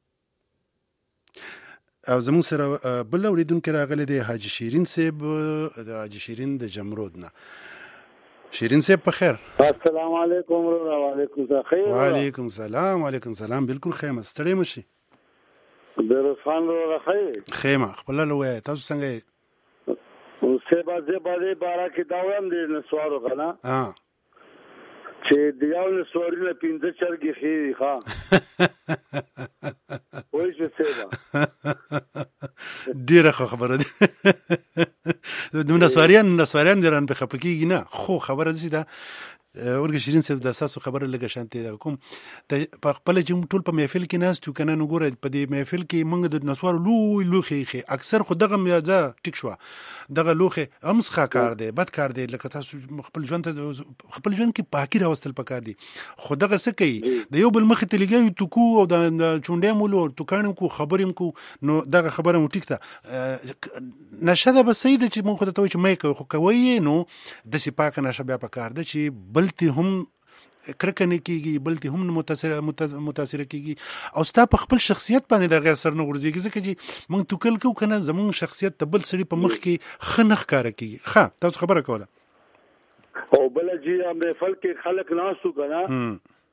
او زموږ سره بل اورېدونکی راغلی دی حاجي شیرین صاحب د حاجي شیرین د جمرود نه شیرین صاحب په خیر السلام علیکم وعلیکم السلام وعلیکم السلام وعلیکم السلام بالکل خیمه ستړی مشي بیروز خان رو خیر خیمه خپل له وای تاسو څنګه یې اوسه بازه بازه بارا کې داوم دې نسوارو غنا ها چې دیاو نسوارونه پینځه چرګي خېری ښا وای څه سیبا ډیره خبره ده نو نسواريان نسواريان درن په خپکیږي نه خو خبره دي دا ورګ شیرین صاحب د اساسو خبره لګه شانتي کوم په خپل چې ټول په محفل کې ناس تو کنه نو ګوره په دې محفل کې موږ د نسوار لوی لوخي خي اکثر خو دغه میازه ټیک شو دغه لوخي امسخه کار دی بد کار دی لکه تاسو خپل ژوند خپل ژوند کې پاکي راوستل پکار دي خو دغه څه کوي د یو بل مخ ته لګي تو کو او د چونډې مولو تو کانم کو خبرم کو نو دغه خبره مو ټیک ته نشه ده بس سید چې موږ ته چې مې خو کوي نو د سی پاک نشه بیا پکار دی چې بلتی هم کرکنه کیږي بلتی هم متاثر متاثر کیږي او ستا په خپل شخصیت باندې د غیر سر نه ورځيږي ځکه چې موږ توکل کو کنه زمون شخصیت ته بل سړي په مخ کې خنخ کار کوي ښه تاسو خبره کوله او بل جی هم فلک خلق ناسو کنه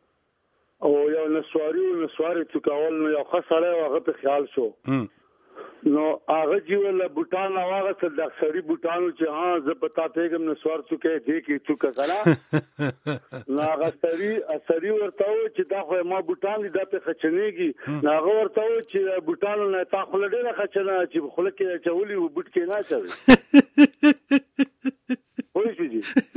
او یو نسواری نسواری تو کول نو یو خساره هغه په خیال شو نو هغه چې ول بوتان هغه څه د اکثري بوتانو چې ها زه پتا پیغام نسوار څوکې دې کې څوکه کړه نو هغه سړي اثري ورته چې دا خو ما بوتان دي د په خچنيږي نو هغه ورته چې بوتانو نه تا خو ډېر خچنه چې خلک کې چولي و بوت کې نه چوي وای شي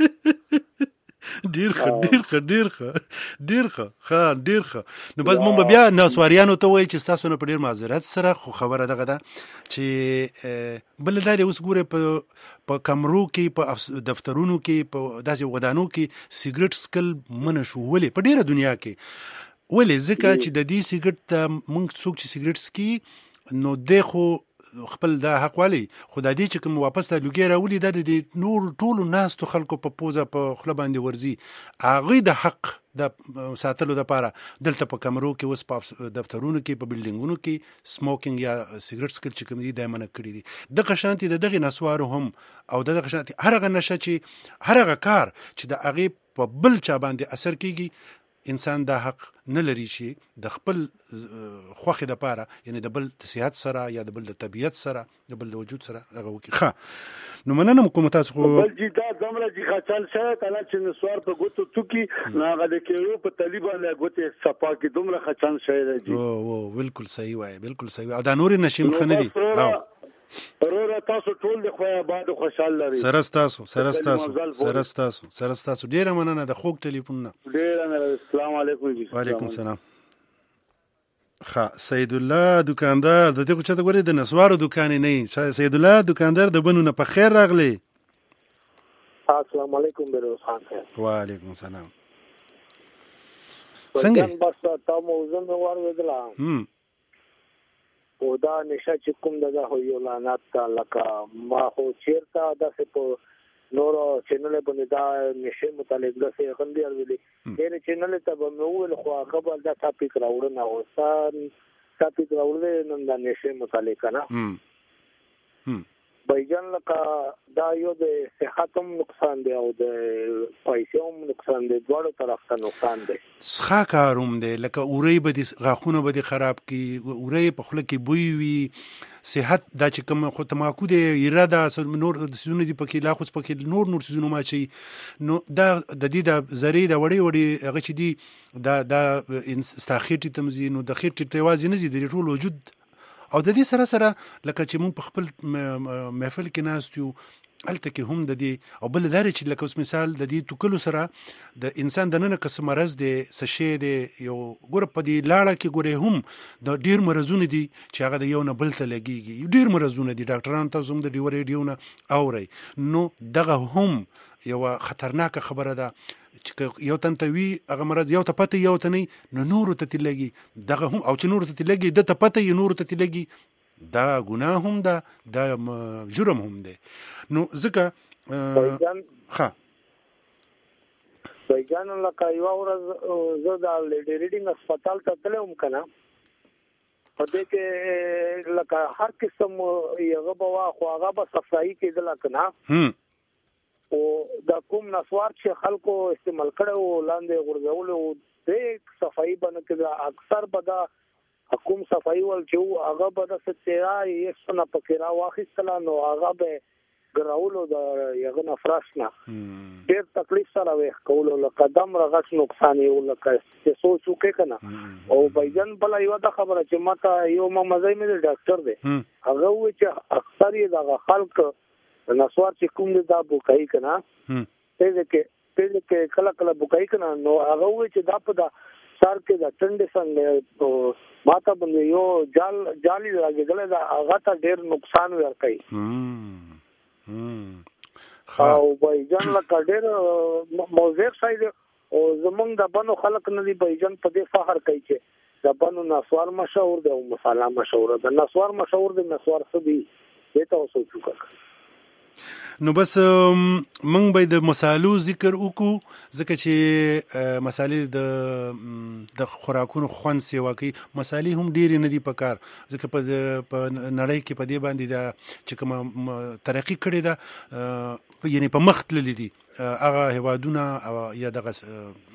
ډیر ښه ډیر ښه ډیر ښه ډیر ښه ښه ډیر ښه نو بس مونږ به بیا نسواریانو ته وایي چې ستاسو نه په ډیر معذرت سره خو خبره دغه ده چې بل دا اوس ګوره په په کمرو کې په دفترونو کې په داسې ودانو کې سیګریټ سکل منع شو ولې په ډیره دنیا کې ولې ځکه چې د دې سیګریټ مونږ څوک چې سیګریټ سکي نو د خو خپل دا حق والی خدای دې چې کوم واپس ته لوګي راولي د نور ټولو ناستو خلکو په پوزه په خله باندې ورزي هغه د حق د ساتلو لپاره دلته په کمرو کې اوس په دفترونو کې په بلډینګونو کې سموکینګ یا سیګریټ سکل چې کوم دي دایمنه کړی دي د قشانتي د دغه نسوارو هم او د قشانتي هرغه نشه چې هرغه کار چې د هغه په بل چا باندې اثر کیږي انسان دا حق نه لري چې د خپل خوخه د پاره یعنی د بل د صحت سره یا د بل د طبيعت سره د بل د وجود سره هغه وکي ښه نو مننه کوم تاسو خو بل جی دا زمره جی خاصل شه کله چې نسوار په ګوتو توکي ناغه د کېرو په طالبان له ګوتې صفا کې دومره خاصل شه دی او او بالکل صحیح وای بالکل صحیح او دا نور نشیم خنه دي او ورور تاسو ټول د خو آباد خوشاله لري سره تاسو سره تاسو سره تاسو سره تاسو ډیره مننه د خوګ ټلیفون نه ډیره مننه السلام علیکم جی وعلیکم السلام ښه سید الله دکاندار د دې کو چاته غوړي د نسوارو دکان نه سید الله دکاندار د بنو نه په خیر راغلی السلام علیکم بیروز خان صاحب وعلیکم السلام څنګه بس تاسو موضوع مې ورودلا هم او دا نشه چې کوم دغه هو یو لعنت لکه ما خو چیرته داسې په نور چینل باندې دا نشه متعلق د څه غندي ورولې دغه چینل ته به نو ول خو هغه بل دا ټاپک راوړنه او سان ټاپک راوړل نن د نشه متعلق نه هم هم بایجان لکه دا یو د صحت هم نقصان دی او د پیسې هم نقصان دی دواړو طرف ته نقصان دی څخه کاروم دی لکه اوري به دي غاخونه به دي خراب کی اوري په خله کې بوی وي صحت دا چې کوم خو تماکو دی اراده نور د سيزونه دي پکې لا خو پکې نور نور سيزونه ما شي نو دا د دې د زری د وړي وړي هغه چې دي دا دا استاخیټي تمزین او د خېټي توازن نه زی د ټول وجود او د دې سره سره لکه چې مون په خپل محفل کې ناستو الته کې هم د دې او بل دار چې لکه اوس مثال د دې توکلو سره د انسان د نن قسم مرز دی سشي دی یو ګور په دې لاړه کې ګوره هم د ډیر مرزونه دي چې هغه د یو نه بل ته لګيږي ډیر مرزونه دي ډاکټران تاسو هم د ډیو ریډیونه اوري نو دغه هم یو خطرناک خبره ده چې یو تنتوي هغه مرز یو ته پته یو ته نه نو نور ته تلګي دغه هم او چې نور ته تلګي د ته پته یو نور ته تلګي دا ګناه هم ده دا جرم هم ده نو ځکه ښه بایجان لکه یو ورځ زه د لیډي ریډینګ هسپتال ته تلم کنه په دې کې لکه هر قسم یو بوا خو هغه به صفایي کېدل کنه هم او دا کوم نسوار چې خلکو استعمال کړو لاندې غورځول او د صفایي باندې کې اکثر به دا کوم صفایي ول چې هغه به د ستیا یې څنګه پکې را واخیستل نو هغه به ګراولو د یغه نفراشنا ډېر تکلیف سره وې کولو لکه دم رغښ نقصان یو لکه چې سوچ وکې کنه او بایجان بل یو د خبره چې ماته یو مزای مې ډاکټر دی هغه و چې اکثر یې د خلک نسوار چې کوم دا بوکای کنه ته دې کې ته دې کې کله کله بوکای کنه نو هغه و چې دا په دا سر کې د ټنډې څنګه ماته باندې یو جال جالي راګل دا هغه ته ډېر نقصان ورکړي او بایجان لکه ډېر موضوع شاید او زمونږ د بنو خلک نه دی بایجان په دې فخر کوي چې د بنو نسوار مشهور دی او مصالحه مشهور ده نسوار مشهور دی نسوار څه دی دې تاسو وکړه نو بس موږ به د مصالحو ذکر وکړو ځکه چې مصالح د د خوراکونو خوند سیوا کوي مصالح هم ډېرې نه دي په کار ځکه په نړۍ کې په دې باندې دا چې کوم ترقی کړې ده یعنی په مخ تللي دي هغه هیوادونه یا دغه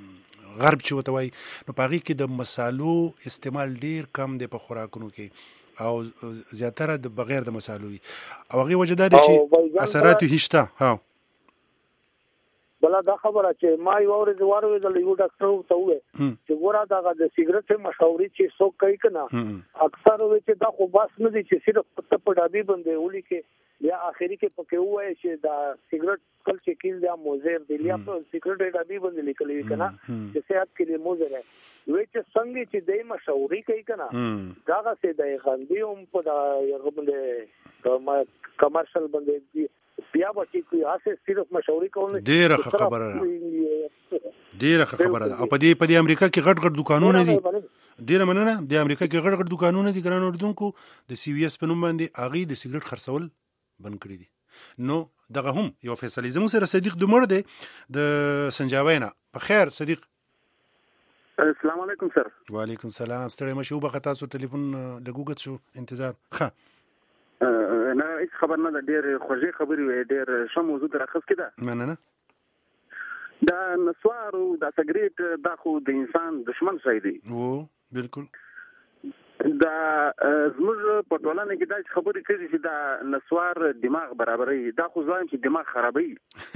غرب چې وته وای نو په هغې کې د مصالحو استعمال ډېر کم دی په خوراکونو کې او زیاتره د بغیر د مسالو وي او هغه وجه دا چې اثرات هیڅ ها بلا دا خبره چې ما یو ورځ واره د یو ډاکټر ته وې چې ګوره دا د سیګریټ مشاوري چې څوک کوي کنه اکثر وې چې دا خو بس نه دي چې صرف په پټابي باندې ولي کې یا اخري کې پکې وای چې دا سیګریټ کل چې کیل دا موزر دی یا په سیګریټ ډابي باندې لیکلي کنه چې صحت کې دی موزر ہے وې چې څنګه چې دای مشاوري کوي کنه دا څه دی غندي هم په دا یو باندې کمرشل باندې بیا به چې هغه صرف مشورې کوي ډیره خبره ده ډیره خبره ده او په دې په دې امریکا کې غټ غټ دکانونه دي ډیره مننه د امریکا کې غټ غټ دکانونه دي ګران اوردونکو د سی وی اس په نوم باندې اغي د سیګریټ خرڅول بند کړی دي نو دغه هم یو فیصله زموږ سره صدیق دمر دی د سنجاوینا په خیر صدیق السلام علیکم سر وعلیکم السلام ستړی مشه وبخښه تاسو ټلیفون لګوګت شو انتظار ښه نه هیڅ خبر نه ده ډېر خوږې خبرې وې ډېر ښه موضوع در اخیست کېده مننه دا نسوار او دا سګریټ دا خو د انسان دشمن شی دی او بالکل دا زموږ په ټولنه کې دا خبرې کوي چې دا نسوار دماغ برابرې دا خو ځان چې دماغ خرابوي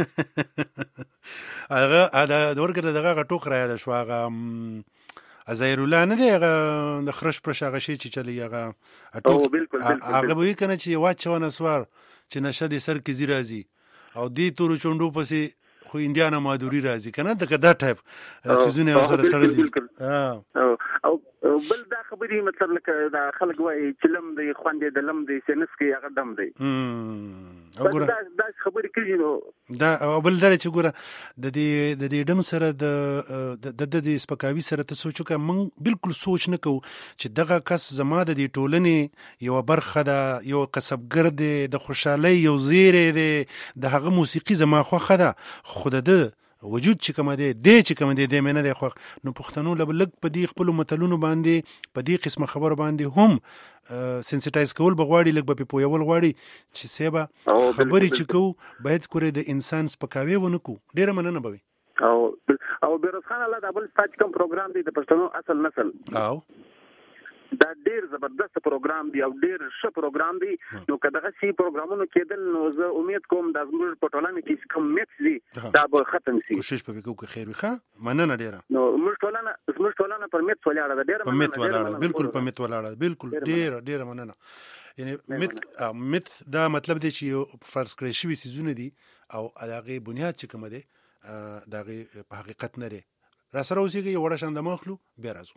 هغه دا ورګه دغه ټوک را ده شو هغه ازایر الله نه دی هغه د خرش پر شاغه شي چې چلی هغه او بالکل بالکل هغه وی کنه چې واچونه سوار چې نشه د سر کې زی راځي او دې تور چوندو پسې خو انډیانا مادوري راځي کنه دغه دا ټایپ سيزونه سره تړلي او بل دا خبرې مطلب لکه دا خلک وایي چې لم دی خوندې د لم دی سنس کې هغه دم دی او دا دا خبرې کوي نو دا او بل دا چې ګوره د دې د دې دم سره د د د سپکاوي سره ته سوچو که من بالکل سوچ نه کو چې دغه کس زما د دې ټولنې یو برخه ده یو کسبګر دی د خوشحالي یو زیری دی د هغه موسیقي زما خوښه ده خو د وجود چې کوم دی د چې کوم دی د مینه دی خو نو پښتنو لبلګ په دې خپل متلونو باندې په دې قسمه خبر باندې هم سنسټایز کول بغواړي لګ په پویول غواړي چې سیبا خبرې چې کو باید کورې د انسان سپکاوي ونکو ډیره مننه بوي او او بیروز خان الله د بل سټاچ کوم پروګرام دی د پښتنو اصل نسل او دا ډیر زبردست پروګرام دی او ډیر ښه پروګرام دی نو کداغه شی پروګرامونو کېدل نو زه امید کوم د زموږ په ټولنه کې کوم میکس دی دا به ختم شي کوشش په وکړو خیر وي مننه ډیره نو موږ ټولنه زموږ ټولنه پر میت ولاړه ده ډیره په میت ولاړه بالکل په میت ولاړه بالکل ډیره ډیره مننه یعنی میت میت دا مطلب دی چې فرض کړی شوی سيزونه دي او هغه بنیاد چې کوم دی دا په حقیقت نه لري را سره اوسېږي وړه شاند مخلو بیا راځو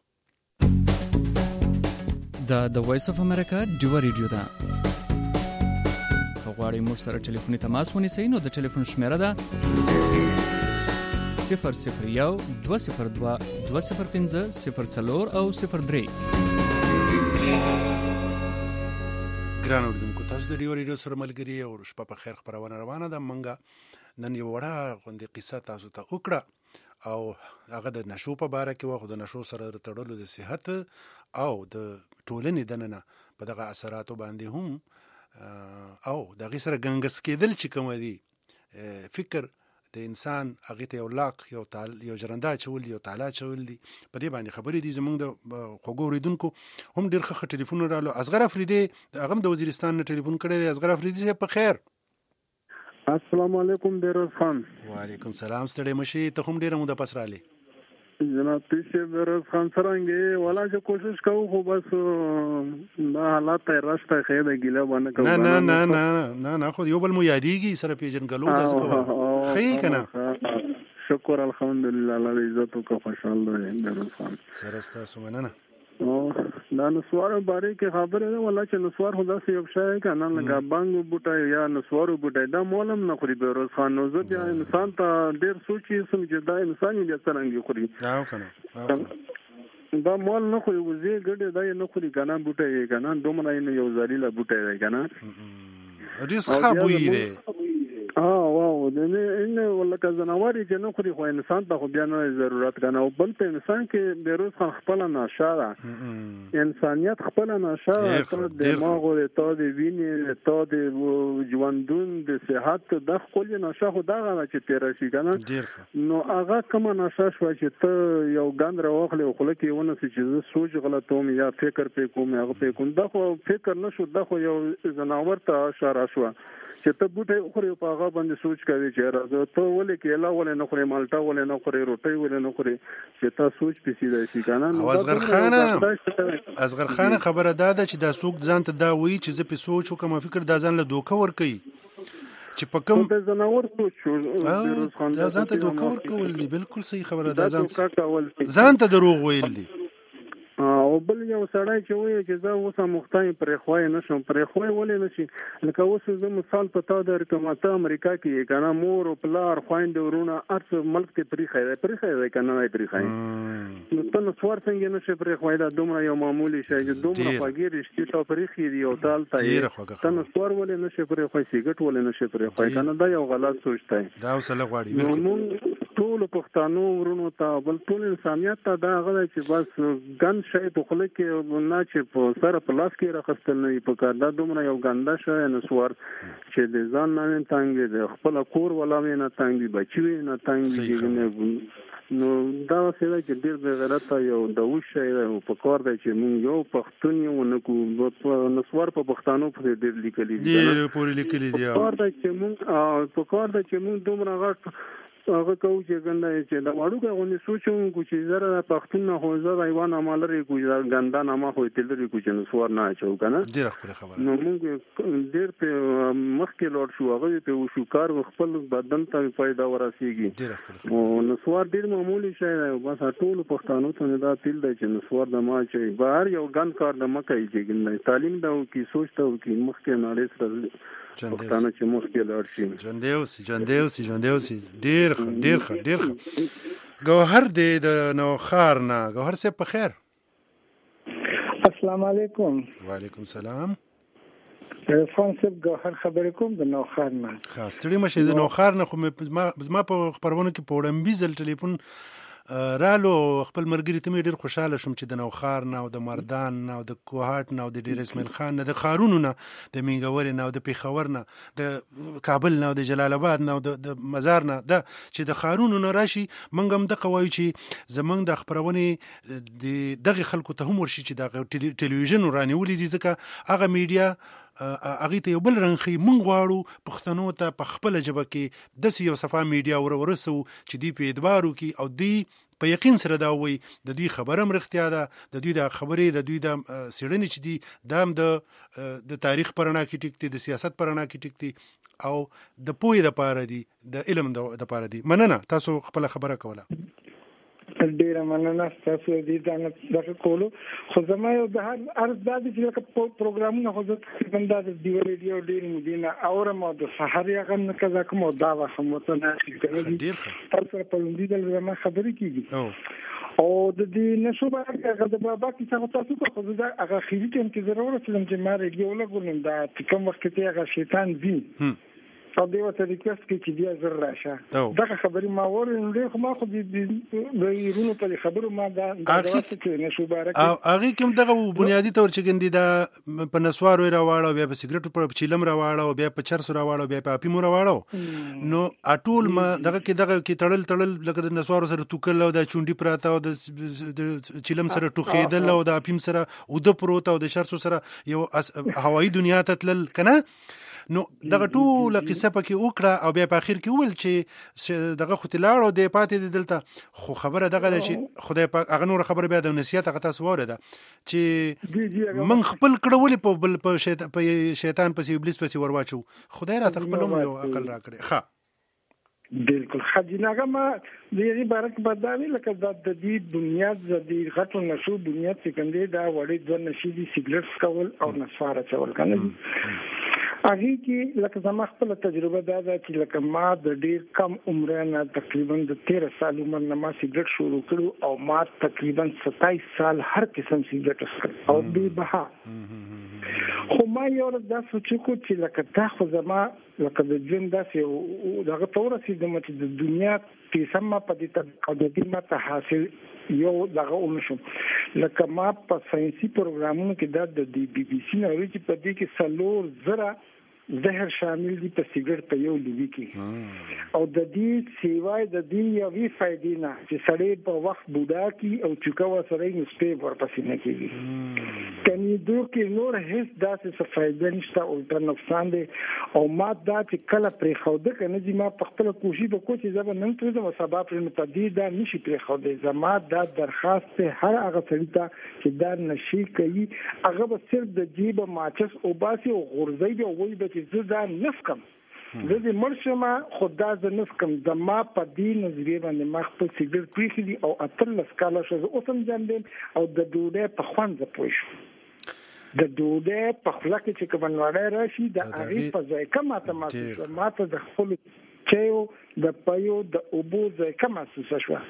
دا د وایس اف امریکا ډیو ریډیو ده غواړئ موږ سره ټلیفوني تماس ونیسئ نو د ټلیفون شمیره ده صفر صفر یو دوه صفر دوه دوه صفر پنځه صفر څلور او صفر درې ګران اوریدونکو تاسو د ډیو ریډیو سره ملګري او شپه په خیر خبرونه روانه ده منګه نن یو وړه غونډه قصه تاسو ته وکړه او هغه د نشو په باره کې وخت د نشو سره تړلو د صحت او د ټولنې دننه په دغه اثراتو باندې هم او دغه سره ګنګس کېدل چې کوم دي فکر د انسان هغه ته یو لاک یو تال یو جرنده چول یو تعالی چول دي په دې باندې خبرې دي زمونږ د خوګو ریدونکو هم ډېر ښه ټلیفون رالو اصغر افریدي هغه د وزیرستان نه ټلیفون کړی دی اصغر افریدي په خیر السلام علیکم بیروز خان وعلیکم السلام ستړی مشي ته هم ډیره موده پس رالی جناب پیشه بیروز خان څنګه ولا چې کوشش کوو خو بس دا حالات ته راشته خیره ګیله باندې کوو نه نه نه نه نه نه خو یو بل مو یادېږي سره پیژنګلو داسې کوو خی کنه شکر الحمدلله الله عزت او خوشاله دی بیروز خان سره تاسو مننه او دا نسوار باره کې خبره ده ولا چې نسوار خدا سي یو شای کنه لکه بانګو بوټای یا نسوار بوټای دا مولم نه خوري بیروز خان نو زه بیا انسان ته ډیر سوچي سم چې دا انسان یې څنګه خوري او کنه دا مول نه خوري وزي ګډه دا نه خوري کنه بوټای کنه دومره یو ذلیل بوټای کنه ریس خابوی دی اه واو د نه ولکه زناوري چې نو خوري خو انسان ته خو بیا نه ضرورت کنه او بل په انسان کې بیروز خان خپل نشه ده انسانيت خپل نشه ده دماغ او ته د وینې ته د ژوندون د صحت د خپل نشه خو دا غواړي چې تیر شي کنه نو هغه کوم نشه شو چې ته یو ګاند راوخلې او خلک یې ونه چې سوچ غلطوم یا فکر په کوم هغه په کوم دا خو فکر نشو دا خو یو زناور ته اشاره شو چې ته بوټي خوري په هغه باندې سوچ کوي چې راځه ته ولې کېلا ولې نه خوري مالټا ولې نه خوري روټي ولې نه خوري چې تا سوچ پېسې دی شي کنه اصغر خانه اصغر خانه خبره ده چې دا سوق ځان ته دا وایي چې زه په سوچ وکم فکر دا ځان له دوکه ور کوي چې په کوم د زناور سوچ شو بیروز خان دا ځان ته دوکه ور کول دي بالکل صحیح خبره ده ځان ځان ته دروغ ویل دي او بل یو سړی چې وایي چې زه اوس مختای پرې خوای نشم پرې خوای ولې نشي لکه اوس زه مثال پتا در کوم ته امریکا کې کنه مور او پلار خويند ورونه ارڅ ملک ته پرې خای پرې خای کنه نه پرې خای نو ته نو څور څنګه نشي پرې خوای دا دومره یو معمولی شی چې دومره فقیر شي ته پرې خې دی او تال ته ته نو څور ولې نشي پرې خوای سیګټ ولې نشي پرې خوای کنه دا یو غلط سوچ دی دا وسله غواړي بالکل ټول پښتانو ورونو ته بل ټول انسانيت ته دا غواړي چې بس ګن شي په خله کې نه چې په سره په لاس کې راخستل نه په کار دا دومره یو ګنده شي نسوار چې د ځان نه تنګ دي خپل کور ولا نه تنګ بچي نه تنګ نو دا څه چې ډېر د غلط یو د وشه په کار دی چې مونږ یو پښتون یو نکو په نسوار په پښتانو په ډېر لیکلي دي ډېر پورې لیکلي دي په کار دی چې مونږ په کار دی چې مونږ دومره غټ هغه کو چې ګنده چې دا وړو غونې سوچو چې زره پښتون نه هو زره ایوان عملري کو ګنده نه ما خو تل لري کو چې نسوار نه چو کنه ډیر خبره خبره نو موږ ډیر په مخکې لور شو هغه په وشو کار خپل بدن ته فائدہ ورسیږي او نسوار ډیر معمولی شی دی بس ټول پښتانو ته دا تل دی چې نسوار د ما چې بهر یو ګن کار د مکه یې ګنده تعلیم دا کی سوچ ته کی مخکې نړۍ سره پښتانه چې مشکل ارشي جندیو سي جندیو سي جندیو سي ډیر ډیر ډیر گوهر دې د نو خار نه گوهر سه په خیر السلام علیکم وعلیکم السلام فرانسیس گوهر خبرې کوم د نو خار نه خاص تړي مشه د نو خار نه خو ما په خبرونه کې پوړم بیزل ټلیفون رالو خپل مرګري ته مې ډیر خوشاله شوم چې د نوخار نه او د مردان نه او د کوهات نه او د ډیر اسماعیل خان نه د خارونو نه د منګور نه او د پیښور نه د کابل نه او د جلال آباد نه او د مزار نه د چې د خارونو نه راشي منګ هم د قوای چې زمنګ د خبرونه د دغه خلکو ته هم ورشي چې د ټلویزیون رانیولې دي ځکه هغه میډیا اغه ته یو بل رنخي مونږ غواړو پښتنو ته په خپل جبه کې د یو صفه میډیا ور ورسو چې دی په ادبارو کې او دی په یقین سره دا وي د دوی خبره مرختیا ده د دوی د خبرې د دوی د سیړنې چې دی دام د د تاریخ پرانا کې ټیک دي د سیاست پرانا کې ټیک دي او د پوهې د پاره دي د علم د پاره دي مننه تاسو خپل خبره کوله ډیره مننه تاسو دې دا د کولو خو زما یو د هر ارز د دې چې پروګرامونه خو د د دی ریډیو ډیر مدینه اورم او د سحر یا غن کذا کوم دا وخت متناسب کوي ډیر تاسو په لوندې د زما خبرې کیږي او د دې نشو باندې د بابا کی څنګه تاسو کو خو دا هغه خېری ټیم کې ضرورت لرم چې ما ریډیو لګولم دا کوم وخت کې هغه شیطان دی او دیو ته ریکوست کې چې بیا زر راشه دا خبرې ما ورن له خو ما خو د ایرونو په خبرو ما دا دا چې نشو بارک او هغه کوم دغه بنیادی تور چې ګندې دا په نسوارو راواړو بیا په سیګریټو په چیلم راواړو بیا په چرس راواړو بیا په اپیمو راواړو نو اټول ما دغه کې دغه کې تړل تړل لکه د نسوارو سره ټوکل او د چونډي پراته او د چیلم سره ټوخېدل او د اپیم سره او د پروت او د چرسو سره یو هوایی دنیا ته تلل کنه نو دغه ټول قصه پکې وکړه او بیا په اخر کې ول چې دغه ختلاړو د پاتې دلته خو خبره دغه چې خدای پاک هغه نور خبره بیا د نصیحت هغه تاسو وره چې من خپل کړول په بل په شیطان پسې ابلیس پسې ورواچو خدای را تخپلم یو عقل را کړی ښه بالکل خجیناګه ما دې بارک بداوی لکه د دې دنیا د دې غټو نشو دنیا څنګه دا وړي د نشي دي سیګریټ کول او نسوار چول کنه هغه کې لکه زما خپل تجربه دا ده چې لکه ما د ډیر کم عمر نه تقریبا د تیرہ سال عمر نه ما سیګریټ شروع کړو او ما تقریبا ستایس سال هر قسم سیګریټ وکړ او به بها خو ما یو دا سوچ کو چې لکه تا خو زما لکه د ژوند داسې دغه تور رسیدم چې د دنیا په سم په دې ته د دې ماته حاصل یو دغه ونشم لکه ما په ساينسي پروګرامونو کې د بي بي سي نه ورچې په دې کې سلور زره زهر شامل دي په سیګریټ په یو لوي کې او د دې سیوای د دې یوې فائدې نه چې سړی په وخت بوډا کی او چوکا وسره یې سپې ورپسې نه کیږي کني دوی کې نور هیڅ داسې څه فائدې نشته او تر نقصان دي او ما دا چې کله پرې خوده کنه چې ما په خپل کوشش وکړم چې زما نن ته د سبب پر متدی دا نشي پرې خوده زما دا درخواست هر هغه سړي ته چې دا نشي کوي هغه به صرف د جیب ماچس او باسي او غورځي او وایي چې زه دا نسکم زه دې مرشمه خدا زه نسکم د ما په دې نظریه باندې ما خپل سیګریټ پریښي دي او اتلس کاله شو زه اوس هم جان دیم او د ډوډۍ په خوند زه پوه شوم د ډوډۍ په خوله کې چې کوم نوړی راشي د هغې په ذایقه ماته محسوس شوه ماته د خپلو چایو د پایو د اوبو ذایقه محسوسه شوه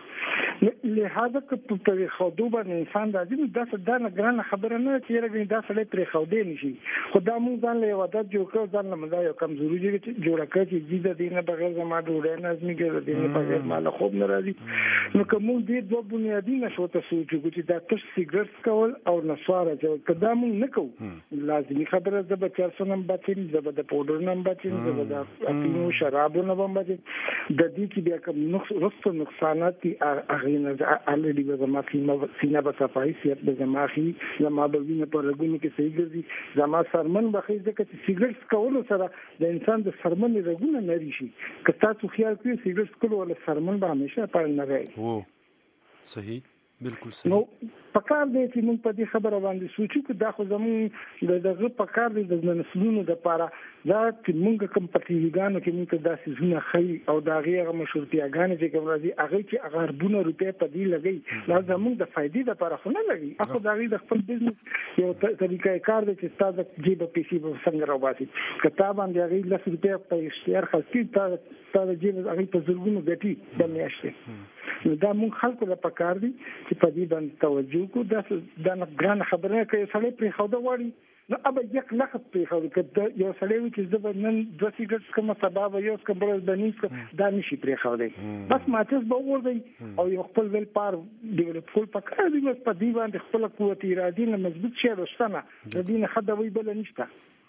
لهدا که په پرې خودو باندې انسان راځي دا څه دا نه ګرانه خبره نه چې راغلی دا سړی پرې خودې نشي خو دا موږ ځان له عادت جوړ کړو ځان له مزه یو کمزوري جوړه کړې چې دې د دې نه بغیر زما ډوډۍ نه ازمي کې د دې نه بغیر مال خوب نه راځي نو کوم دې دوه بنیادی نشو ته سوچو چې دا تاسو سیګریټ کول او نسواره چې کدا موږ نه کوو لازمي خبره ده به چرسو نم بچین زبر د پودر نم بچین زبر د اپینو شرابو نه بچین د دې کې بیا کوم نقص رسو نقصانات دي غینه الریډي به زما سینه به صفایي سیات به زما خي زما به وینه په رګونو کې صحیح ګرځي زما سرمن به خي ځکه چې سیګریټ کولو سره د انسان د سرمن رګونه نری شي که تاسو خیال کړئ سیګریټ کولو ول سرمن به همیشه پر نه راځي وو صحیح بالکل صحیح نو پکار دی چې موږ په دې خبره باندې سوچو چې دا خو زموږ د دغه پکار دی د نسلونو لپاره دا چې موږ کوم پټیګانو کې موږ داسې زونه خي او دا غیره مشورتیاګانې چې کوم راځي هغه چې غربونه روپې په دې لګي دا زموږ د فائدې لپاره خو نه لګي اخو دا غي د خپل بزنس یو طریقې کار دی چې تاسو جیب پیسې په څنګه راوباسي کتاب باندې هغه لس روپې په اشتهار خاصي تاسو تاسو جیب هغه په زرګونو ګټي د میاشتې نو دا موږ خلکو لپاره کار دی چې په دې باندې توجه کو دا دا نه ګران خبره کوي سړی پرې خوده وړي نو ابا یک لخت پرې خوده کده یو سړی چې زبر نن د سیګریټ کوم سبب یو څه بل بنیس دا نشي پرې خوده بس ماته به ورځي او یو خپل ول پار ډیولپ کول پکاره دی په دې باندې خپل قوت ارادي نه مضبوط شي رښتنه د دې نه خدای بل نشته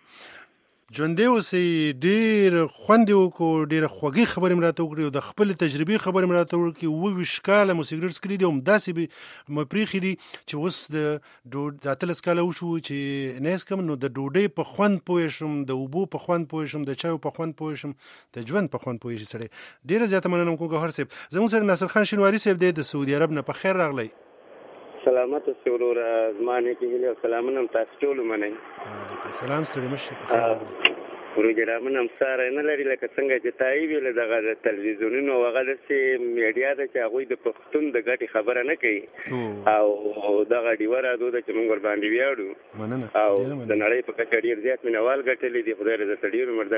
ژوندې اوسې ډېر خوند وکړو ډېره خوږې خبرې مې راته وکړې او د خپلې تجربې خبرې مې راته وکړې اووه ویشت کاله مو سیګریټ څښلي دي همداسې به مې پرېښي دي چې اوس د اتلس کاله وشو چې نه څښم نو د ډوډۍ په خوند پوه شم د اوبو په خوند پوه شم د چایو په خوند پوه شم د ژوند په خوند پوه شي سړی ډېره زیاته مننه کوم ګوهر صاحب زموږ سره ناصر خان شینواري صاحب دی د سعودي عرب نه په خیر راغلی سلامت اوسئ وروره زما نیکې هیلې او سلامونه هم تاسو ټول ومنئ وعلیکم السلام ستړي مه شئ په خیر راغلی پروګرامونه هم ساره نه لري لکه څنګه چې تا یې ویله دغه د تلویزیونونو هغه داسې میډیا ده چې هغوی د پښتون د ګټې خبره نه کوي او دغه ډیوه راډیو ده چې موږ ورباندې ویاړو او د نړۍ په کچه ډېر زیات مینوال ګټلي دي خدای رضا ته ډېر عمر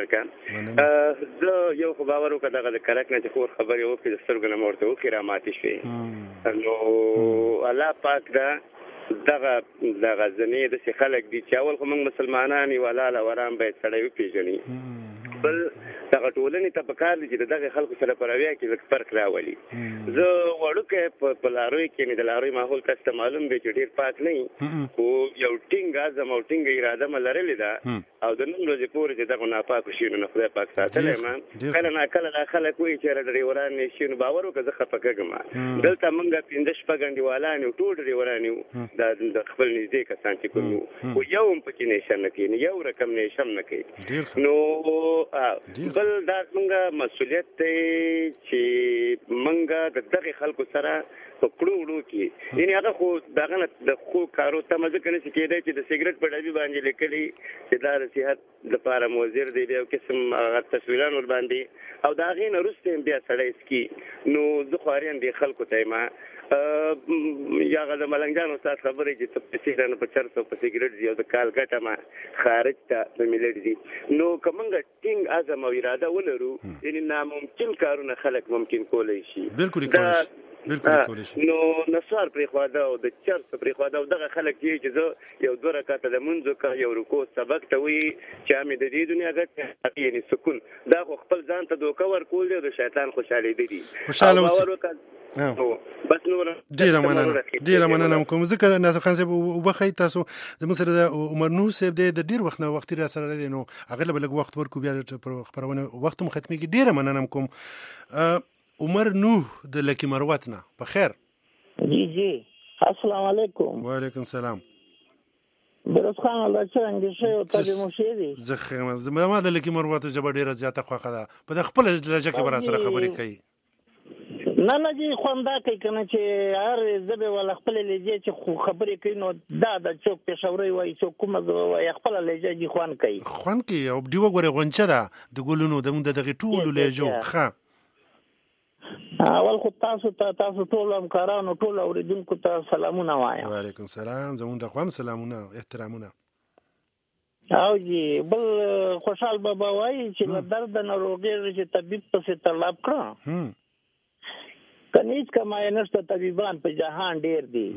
درکړه زه یو خو باور وکړه دغه د کرک نه چې خور خبرې وکړي د سترګو نه مې ورته وکړي راماتې شوې نو الله پاک ده دغه دغه ځنې داسې خلک دي چې اول خو موږ مسلمانان یو حلاله وران باید سړی وپېژني بل دغه ټولنې ته پکار دي چې د دغه خلکو سره په رویه کې لږ فرق راولي زه وړوکی په لاروی کې مې د لاروی ماحول تاسو ته معلوم دی چې ډېر پاک نه وي خو یو ټینګ عزم او ټینګه اراده مې لرلې ده او د نن ورځې پورې چې دغه ناپاکو شیانو نه خدای پاک ساتلی یم کله ناکله دا خلک وایي چې ډریوران نه شي نو باور وکړه زه خفه کېږم دلته موږ پنځه شپږ انډیوالان یو ټول ډریوران یو دا د خپل نږدې کسان چې کوم یو خو یو هم پکې نیشم نه کوي یو رقم نیشم نه کوي نو بل دا څنګه مسؤلیت دی چې موږ د دغه خلکو سره په کړو وړو کې یعنې هغه خو دغه نه د ښو کارو تمه ځکه نشي کېدی چې د سیګریټ په ډبي باندې لیکلي چې دا د صحت لپاره مضر دی بیا یو قسم هغه تصویران ورباندې او د هغې نه وروسته هم بیا سړی څکي نو زه خو اړین دې خلکو ته یم یا هغه د ملنګ جان استاد خبرې چې ته پیسې رانه په چرس او په سیګریټ ځي او د کال ګټه ما خارج ته په ملت ځي نو که موږ ټینګ عزم او اراده ولرو یعنې ناممکن کارونه خلک ممکن کولی شي بالکل نو نسوار پرې خواده او د چرس پرې خواده او دغه خلک دی چې زه یو دوه رکعاته د منځو کا یو رکوع سبق ته وي چې امې د دې دنیا غټ یعنی سکون دا خپل ځان ته دوکه ورکول دی د شیطان خوشالي دی خوشاله بس نو ډیره مننه ډیره مننه کوم ذکر ناصر خان صاحب وبخی تاسو زموږ سره د عمر نو صاحب د ډیر وخت نه وخت را سره دی نو هغه به لږ وخت ورکو بیا خبرونه وخت مو ختمېږي ډیره مننه کوم عمر نوح د لکی مروت نه په خیر جی جی السلام علیکم وعلیکم السلام بروز خان الله څنګه شئ او تاسو مو شئ دي زه خیر مزه ما د لکی مروت جبه ډیره زیاته خوخه ده په خپل لهجه کې برا سره خبرې کوي نه نه جی خوندا کوي کنه چې هر زبه ول خپل لهجه چې خبرې کوي نو دا د چوک پېښوري وای چې کومه وای خپل لهجه جی خوان کوي خوان کوي او دی وګوره غونچره د ګولونو د موږ دغه ټولو لهجو ښه اول خو تاسو ته تاسو ټول همکارانو ټول اوریدونکو ته سلامونه وایم وعلیکم السلام زموږ د خوام سلامونه احترامونه او جی بل خوشحال بابا وای چې درد ناروغي چې طبيب پسې طلب کړو کنيز کمای نشته طبيبان په جهان ډیر دي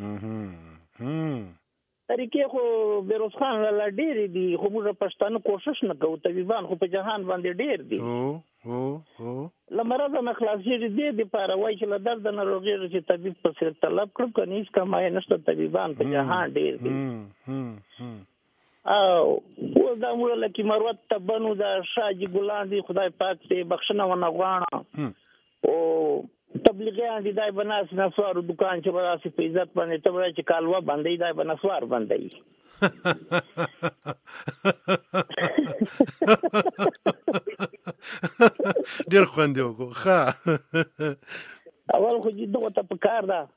طریقې خو بیروز خان لا ډیر دي خو موږ پښتانه کوشش نه کوو طبيبان خو په جهان باندې ډیر دي او او او لمرض نه خلاصي دي د پاره وای چې له درد ناروغي چې طبيب پسې طلب کړو کنيز کمای نشته طبيبان په جهان ډیر دي او و دا موږ لکه مروت ته بنو دا شاجي ګلان دي خدای پاک دې بخښنه ونه غواړم او تبلیغیان دي دای بناس نسوار دکان چې براسي په عزت باندې ته وای چې کالوا باندې دای بنسوار باندې ډیر خوند یو ښه اول خو دې دوه ته پکار ده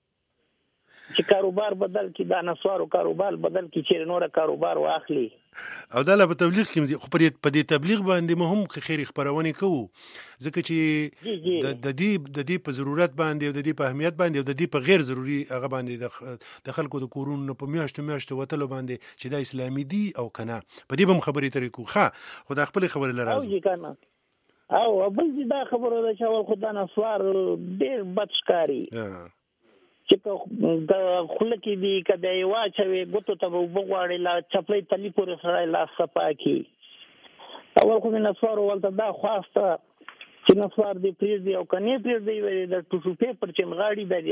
چې کاروبار بدل کی دا نسوارو کاروبار بدل کی چې نور کاروبار واخلي او دا له تبلیغ کې خو په دې تبلیغ باندې مهم خیر خبرونه کوو ځکه چې د دې د دې په ضرورت باندې او د دې په اهمیت باندې او د دې په غیر ضروري هغه باندې د خلکو د کورونو په میاشتو میاشتو وتلو باندې چې دا اسلامي دي او کنه په دې به خبرې ترې کو ښه خو دا خپل خبرې لري او کنه او بل دا خبره ده چې اول خدای نسوار ډیر بد ښکاری چې د خلک دی کده یوا چې ګوتو ته وګواړي لا چپلې تلی پورې سره لا صفاکی اول خو نسوار ولته دا خواسته چې نسوار دی پیر دی او کني پیر دی د ټوټو پیپر چې مغاړي دی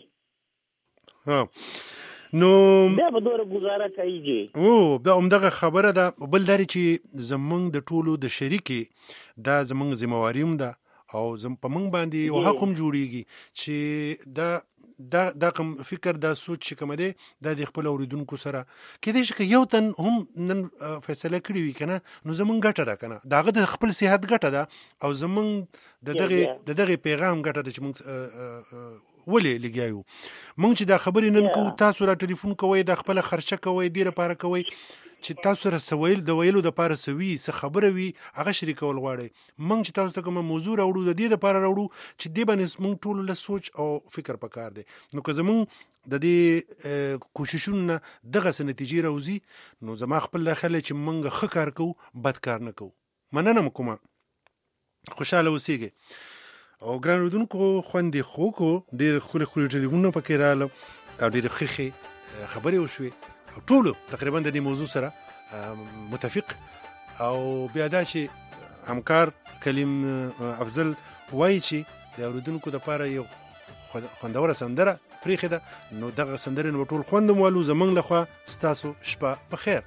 اچي ها نو دا به دوره گزاره کوي او دا همدغه خبره ده بل لري چې زمونږ د ټولو د شریکي دا زمونږ ذمہواریوم ده او زم په مونږ باندې او حکم جوړیږي چې دا دا دا کوم فکر دا سوچ چې کوم دی دا د خپل اوریدونکو سره کېدای شي یو تن هم نن فیصله کړی وي کنه نو زمونږ ګټه ده کنه داغه د خپل صحت ګټه ده او زمونږ د دغه د دغه پیغام ګټه ده چې مونږ ولې لګیاو مونږ چې دا خبرې نن کو تاسو را ټلیفون کوئ د خپل خرچه کوئ ډیره پاره کوئ چې تاسو سره سویل د ویلو د پاره سوي څه خبره وي هغه شریکول غواړي مونږ چې تاسو ته کوم موضوع راوړو د دې لپاره راوړو چې دې باندې مونږ ټول له سوچ او فکر پکار دي نو که زمونږ د دې کوششونو دغه نتیجې راوځي نو زما خپل داخله چې مونږ ښه کار کوو بد کار نه کوو مننه کوم خوشاله اوسئ او ګران اوریدونکو خوندې خو کو ډېر خولي خولي ټلیفونونه پکې رااله او ډېر ښه خبرې وشوي ټولو تقریبا د دې موضوع سره متفق او بیا دا چې همکار کلیم افضل وایي چې د اوریدونکو دپاره یو خوندوره سندره پرېښې ده نو دغه سندرې نو ټول خوند موالو زموږ لخوا ستاسو شپه په خیر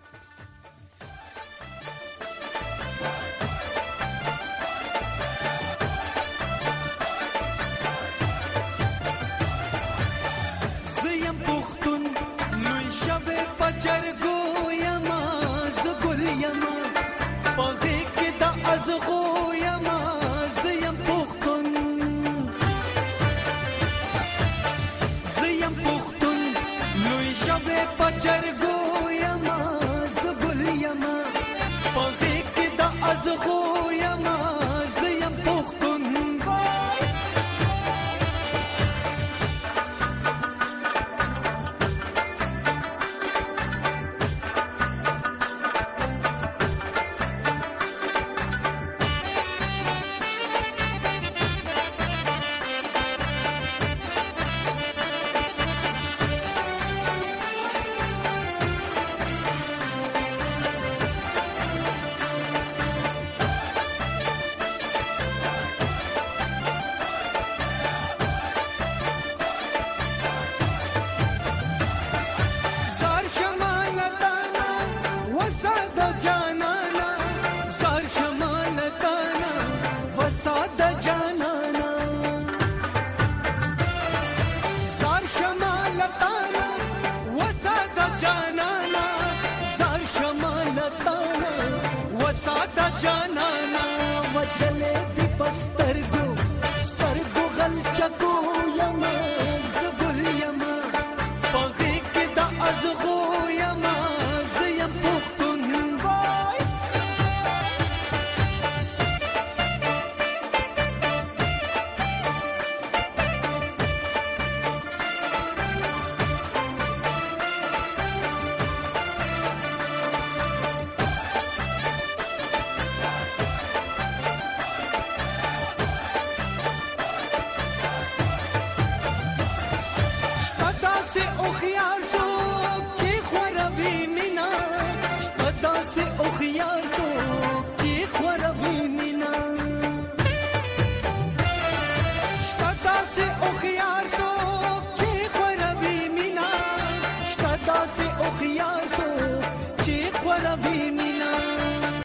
ساده جانانا وچلې دی پسترګو سترګو غلچکو یما زګل یما پغې کې د ازغو یما زیم پختون وای خیار سو